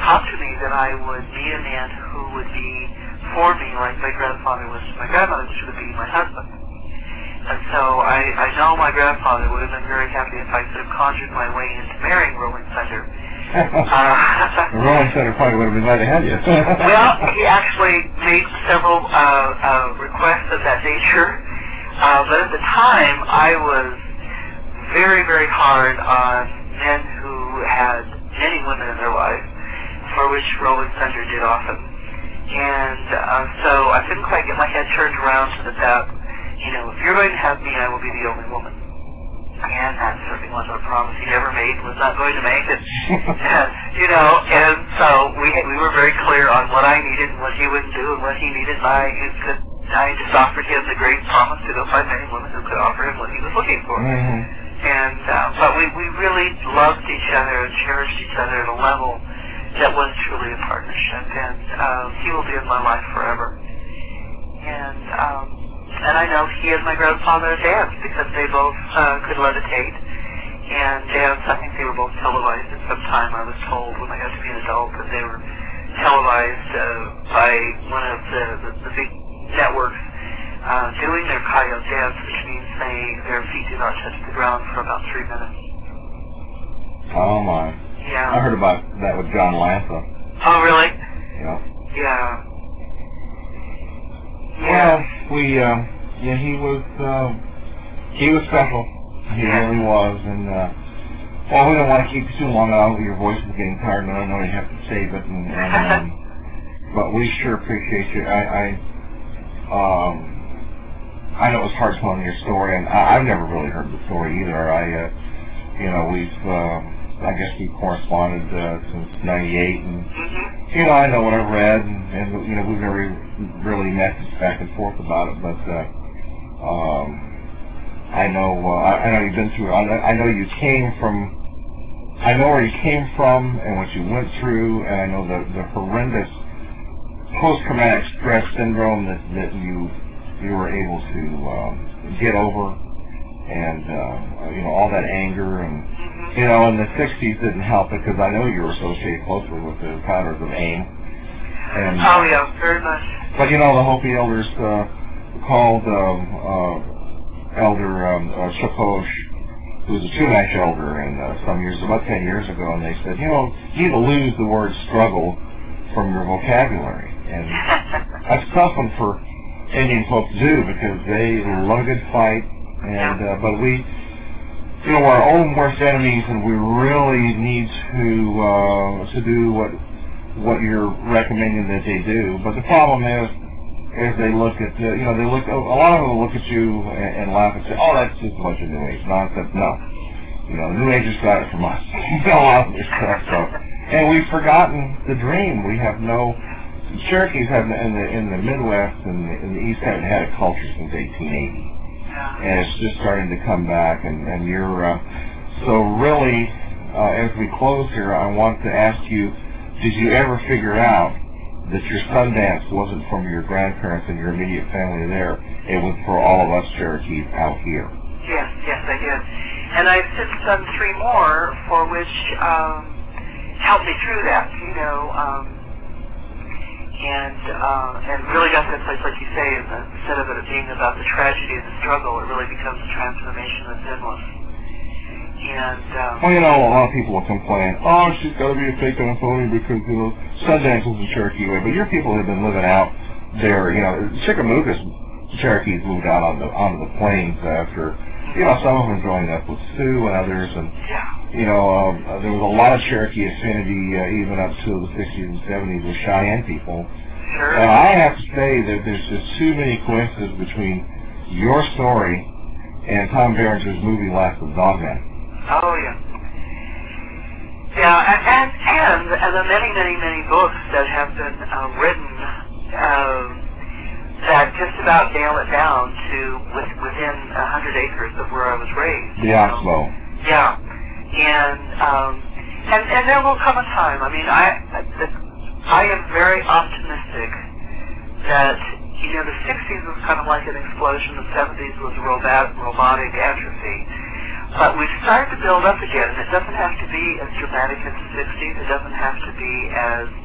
me that I would meet a man who would be for me like my grandfather was to my grandmother, which would be my husband. And so I, I know my grandfather would have been very happy if I could have conjured my way into marrying Rolling Thunder. uh, the Rolling Thunder probably would have been glad to have you. Well, he actually made several uh, uh, requests of that nature, uh, but at the time I was very, very hard on men who had many women in their lives, for which Rolling Thunder did often. And uh, so I couldn't quite get my head turned around to the fact, you know, if you're going to have me, I will be the only woman. And that certainly wasn't a promise he never made, was not going to make it. You know, and so we we were very clear on what I needed and what he wouldn't do and what he needed. And I, could, I just offered him the great promise to go find many women who could offer him what he was looking for. Mm-hmm. And uh, but we, we really loved each other and cherished each other at a level that was truly a partnership. And uh, he will be in my life forever. And um, and I know he and my grandfather danced because they both uh, could levitate and dance. I think they were both televised at some time, I was told, when I got to be an adult, that they were televised uh, by one of the, the, the big networks uh, doing their coyote dance, which means they their feet do not touch the ground for about three minutes. Oh, my. Yeah. I heard about that with John Lanza. Oh, really? Yeah. Yeah. Well, we, uh, yeah, he was, uh, he was special. He really was, and, uh, well, we don't want to keep you too long. I know your voice is getting tired, and I know you have to save it, and, and um, but we sure appreciate you. I, I, um, I know it was hard telling your story, and I, I've never really heard the story either. I, uh, you know, we've, uh, I guess we corresponded uh, since ninety-eight, and you know, I know what I've read, and, and you know, we've never really messaged back and forth about it, but uh, um, I know, uh, I, I know you've been through. I, I know you came from. I know where you came from and what you went through, and I know the the horrendous post-traumatic stress syndrome that that you you were able to um, get over, and uh, you know, all that anger and. You know, in the sixties didn't help it because I know you were associated closely with the founders of AIM. And, oh, yeah, very much. But, you know, the Hopi elders uh, called um, uh, Elder um, uh, Shakosh, who was a Chumash elder, and uh, some years, about ten years ago, and they said, you know, you need to lose the word struggle from your vocabulary. And that's tough one for Indian folks to do because they love a good fight, and uh, but we... You know, we're our own worst enemies, and we really need to uh, to do what what you're recommending that they do. But the problem is, is they look at the, you know, they look. A lot of them will look at you and, and laugh and say, "Oh, that's just a bunch of New Age nonsense." No, you know, New Agers got it from us. A lot of this stuff. So, and we've forgotten the dream. We have no. Cherokees have in the in the Midwest and the, in the East haven't had a culture since eighteen eighty. And it's just starting to come back, and, and you're, uh, so really, uh, as we close here, I want to ask you, did you ever figure out that your Sundance wasn't from your grandparents and your immediate family there, it was for all of us Cherokees out here? Yes, yes, I did. And I've since done three more for which um, helped me through that, you know, um, and uh, and really got to that place, like you say, instead of it being about the tragedy and the struggle, it really becomes a transformation that's endless. And um, well, you know, a lot of people will complain, oh, she's got to be a fake and a phony because, you know, Sundance is the Cherokee way. But your people have been living out there, you know, Chickamauga's Cherokees moved out on the onto the plains after, you know, some of them joined up with Sioux and others, and yeah. You know, um, uh, there was a lot of Cherokee affinity uh, even up to the sixties and seventies with Cheyenne people. Sure. And I have to say that there's just too many coincidences between your story and Tom Berenger's movie Last of the Dogman. Oh, yeah. Yeah, and, and, and, and the many, many, many books that have been uh, written um, that just about nail it down to with, within one hundred acres of where I was raised. The Oxbow. Yeah. And, um, and and there will come a time. I mean, I I am very optimistic that, you know, the sixties was kind of like an explosion, the seventies was robot, robotic atrophy. But we've started to build up again, and it doesn't have to be as dramatic as the sixties. It doesn't have to be as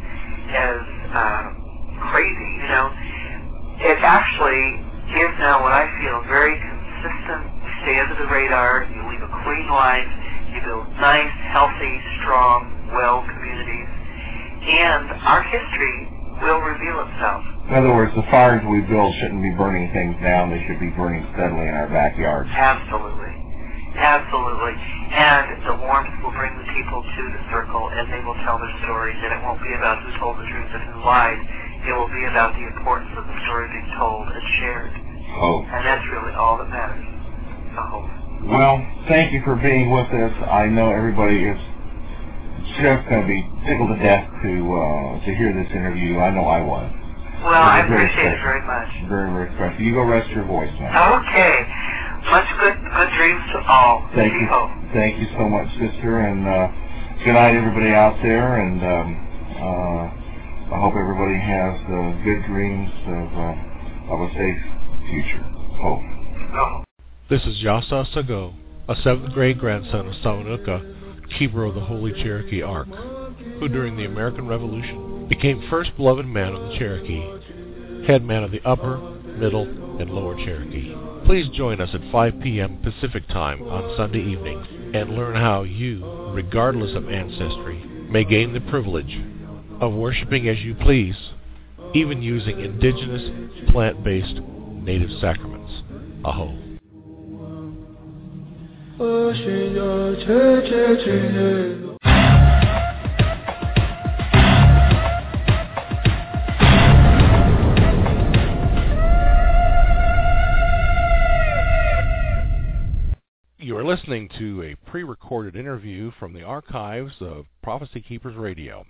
as um, crazy, you know. It actually gives now what I feel very consistent. You stay under the radar, you lead a clean life, you build nice, healthy, strong, well communities, and our history will reveal itself. In other words, the fires we build shouldn't be burning things down, they should be burning steadily in our backyards. Absolutely. Absolutely. And the warmth will bring the people to the circle, and they will tell their stories, and it won't be about who told the truth and who lied. It will be about the importance of the story being told and shared. Hope. And that's really all that matters. The hope. Well, thank you for being with us. I know everybody is just going to be tickled to death to uh, to hear this interview. I know I was. Well, I appreciate it very much. Very, very special. You go rest your voice now. Okay. Much good good dreams to all. Thank you. Hope. Thank you so much, sister. And uh, good night, everybody out there. And um, uh, I hope everybody has uh, good dreams of, uh, of a safe future. Hope. Oh. This is Yasa Sago, a seventh grade grandson of Sawanuka, keeper of the Holy Cherokee Ark, who during the American Revolution became first beloved man of the Cherokee, head man of the Upper, Middle, and Lower Cherokee. Please join us at five p.m. Pacific Time on Sunday evenings and learn how you, regardless of ancestry, may gain the privilege of worshiping as you please, even using indigenous, plant-based, native sacraments. Aho. You are listening to a pre-recorded interview from the archives of Prophecy Keepers Radio.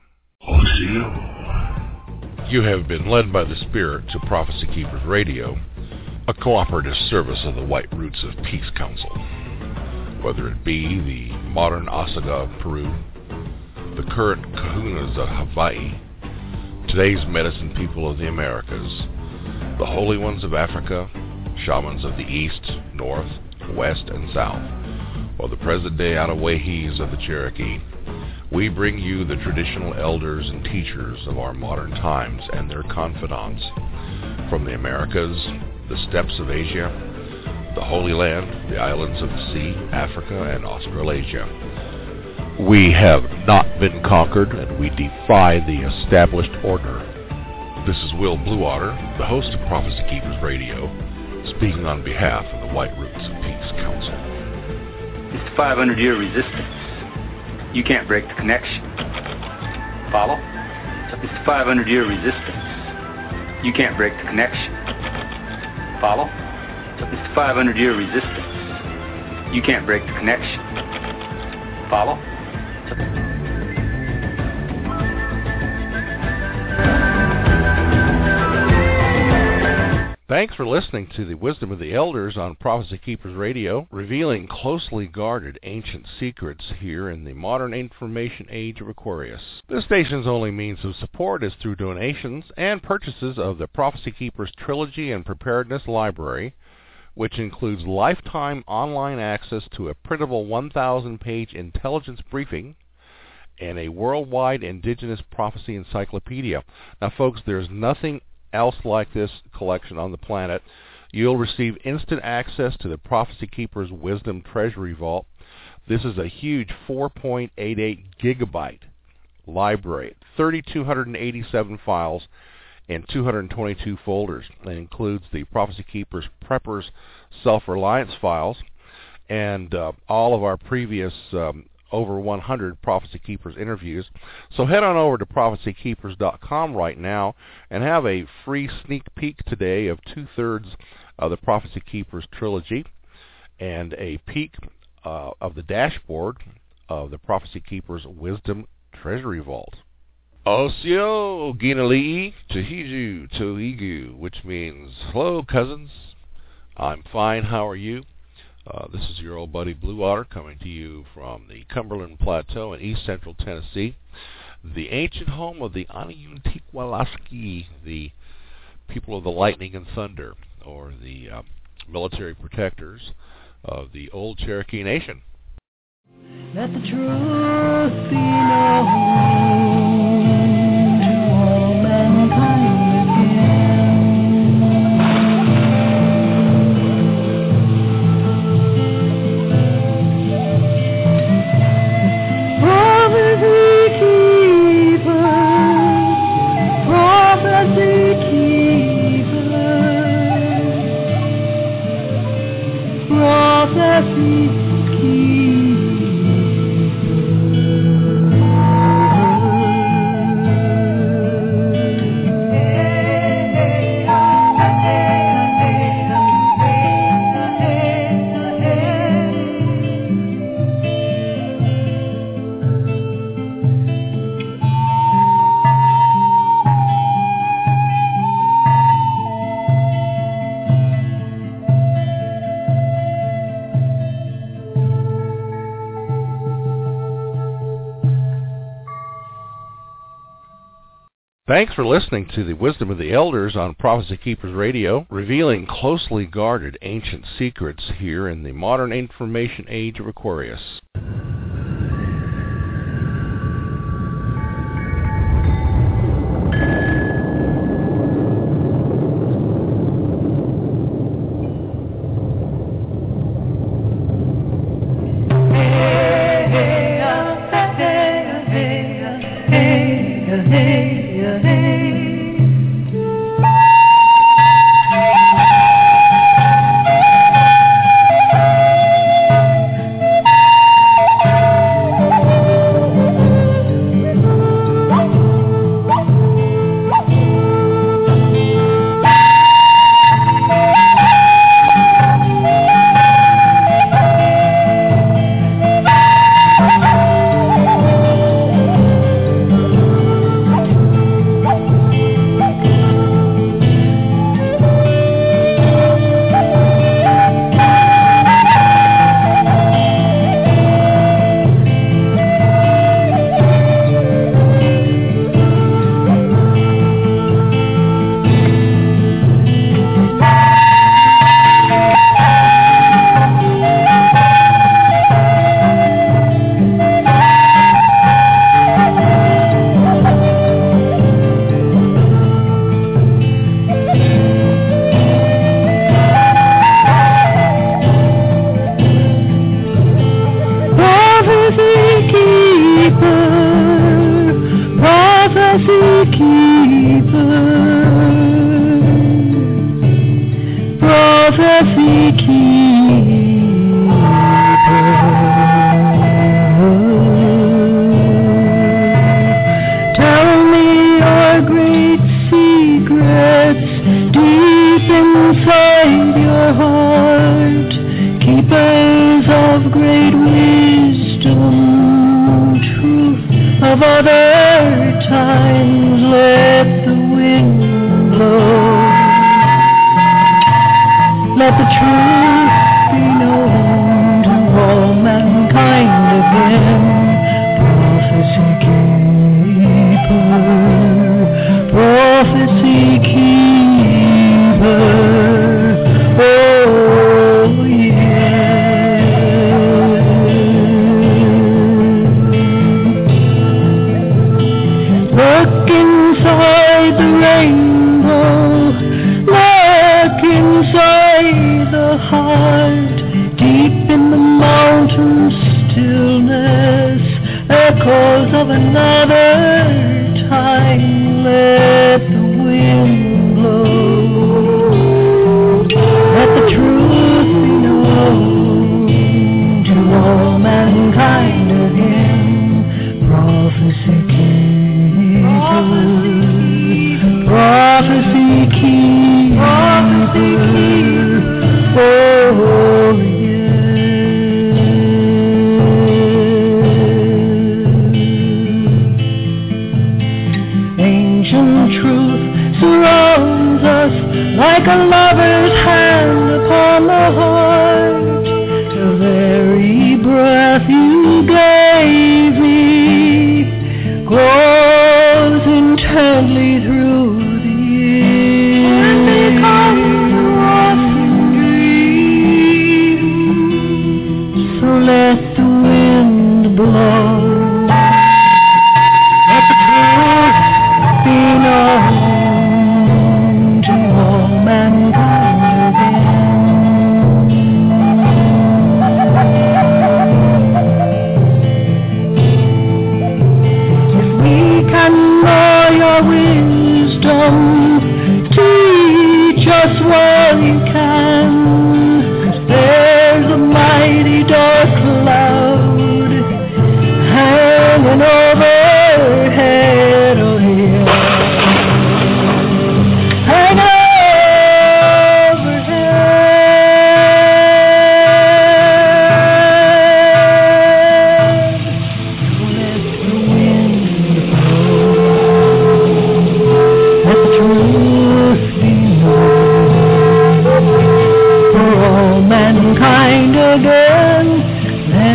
You have been led by the Spirit to Prophecy Keepers Radio, a cooperative service of the White Roots of Peace Council. Whether it be the modern Osaga of Peru, the current Kahunas of Hawaii, today's medicine people of the Americas, the holy ones of Africa, shamans of the East, North, West, and South, or the present-day Atawahis of the Cherokee, we bring you the traditional elders and teachers of our modern times and their confidants from the Americas, the steppes of Asia, the Holy Land, the islands of the sea, Africa, and Australasia. We have not been conquered, and we defy the established order. This is Will Bluewater, the host of Prophecy Keepers Radio, speaking on behalf of the White Roots of Peace Council. It's the five hundred year resistance. You can't break the connection. Follow? It's the five hundred year resistance. You can't break the connection. Follow? It's the five hundred year resistance. You can't break the connection. Follow? Thanks for listening to the Wisdom of the Elders on Prophecy Keepers Radio, revealing closely guarded ancient secrets here in the modern information age of Aquarius. This station's only means of support is through donations and purchases of the Prophecy Keepers Trilogy and Preparedness Library, which includes lifetime online access to a printable one thousand page intelligence briefing and a worldwide indigenous prophecy encyclopedia. Now, folks, there's nothing else like this collection on the planet. You'll receive instant access to the Prophecy Keepers Wisdom Treasury Vault. This is a huge four point eight eight gigabyte library, three thousand two hundred eighty-seven files and two hundred twenty-two folders. It includes the Prophecy Keepers Preppers Self-Reliance files and uh, all of our previous um, over one hundred Prophecy Keepers interviews. So head on over to prophecy keepers dot com right now and have a free sneak peek today of two-thirds of the Prophecy Keepers trilogy and a peek uh, of the dashboard of the Prophecy Keepers Wisdom Treasury Vault. Osio Ginalii Tahiju Toigu, which means, hello cousins, I'm fine, how are you? Uh, this is your old buddy Bluewater coming to you from the Cumberland Plateau in east central Tennessee, the ancient home of the Aniyuntikwalaski, the people of the lightning and thunder, or the uh, military protectors of the old Cherokee Nation. Let the truth be known to all. Thanks for listening to the Wisdom of the Elders on Prophecy Keepers Radio, revealing closely guarded ancient secrets here in the modern information age of Aquarius.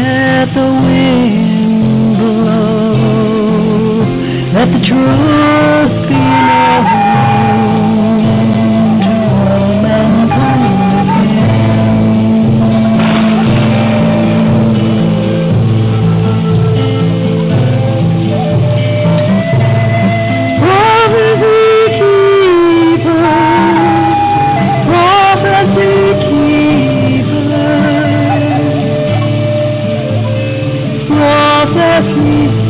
Let the truth Let me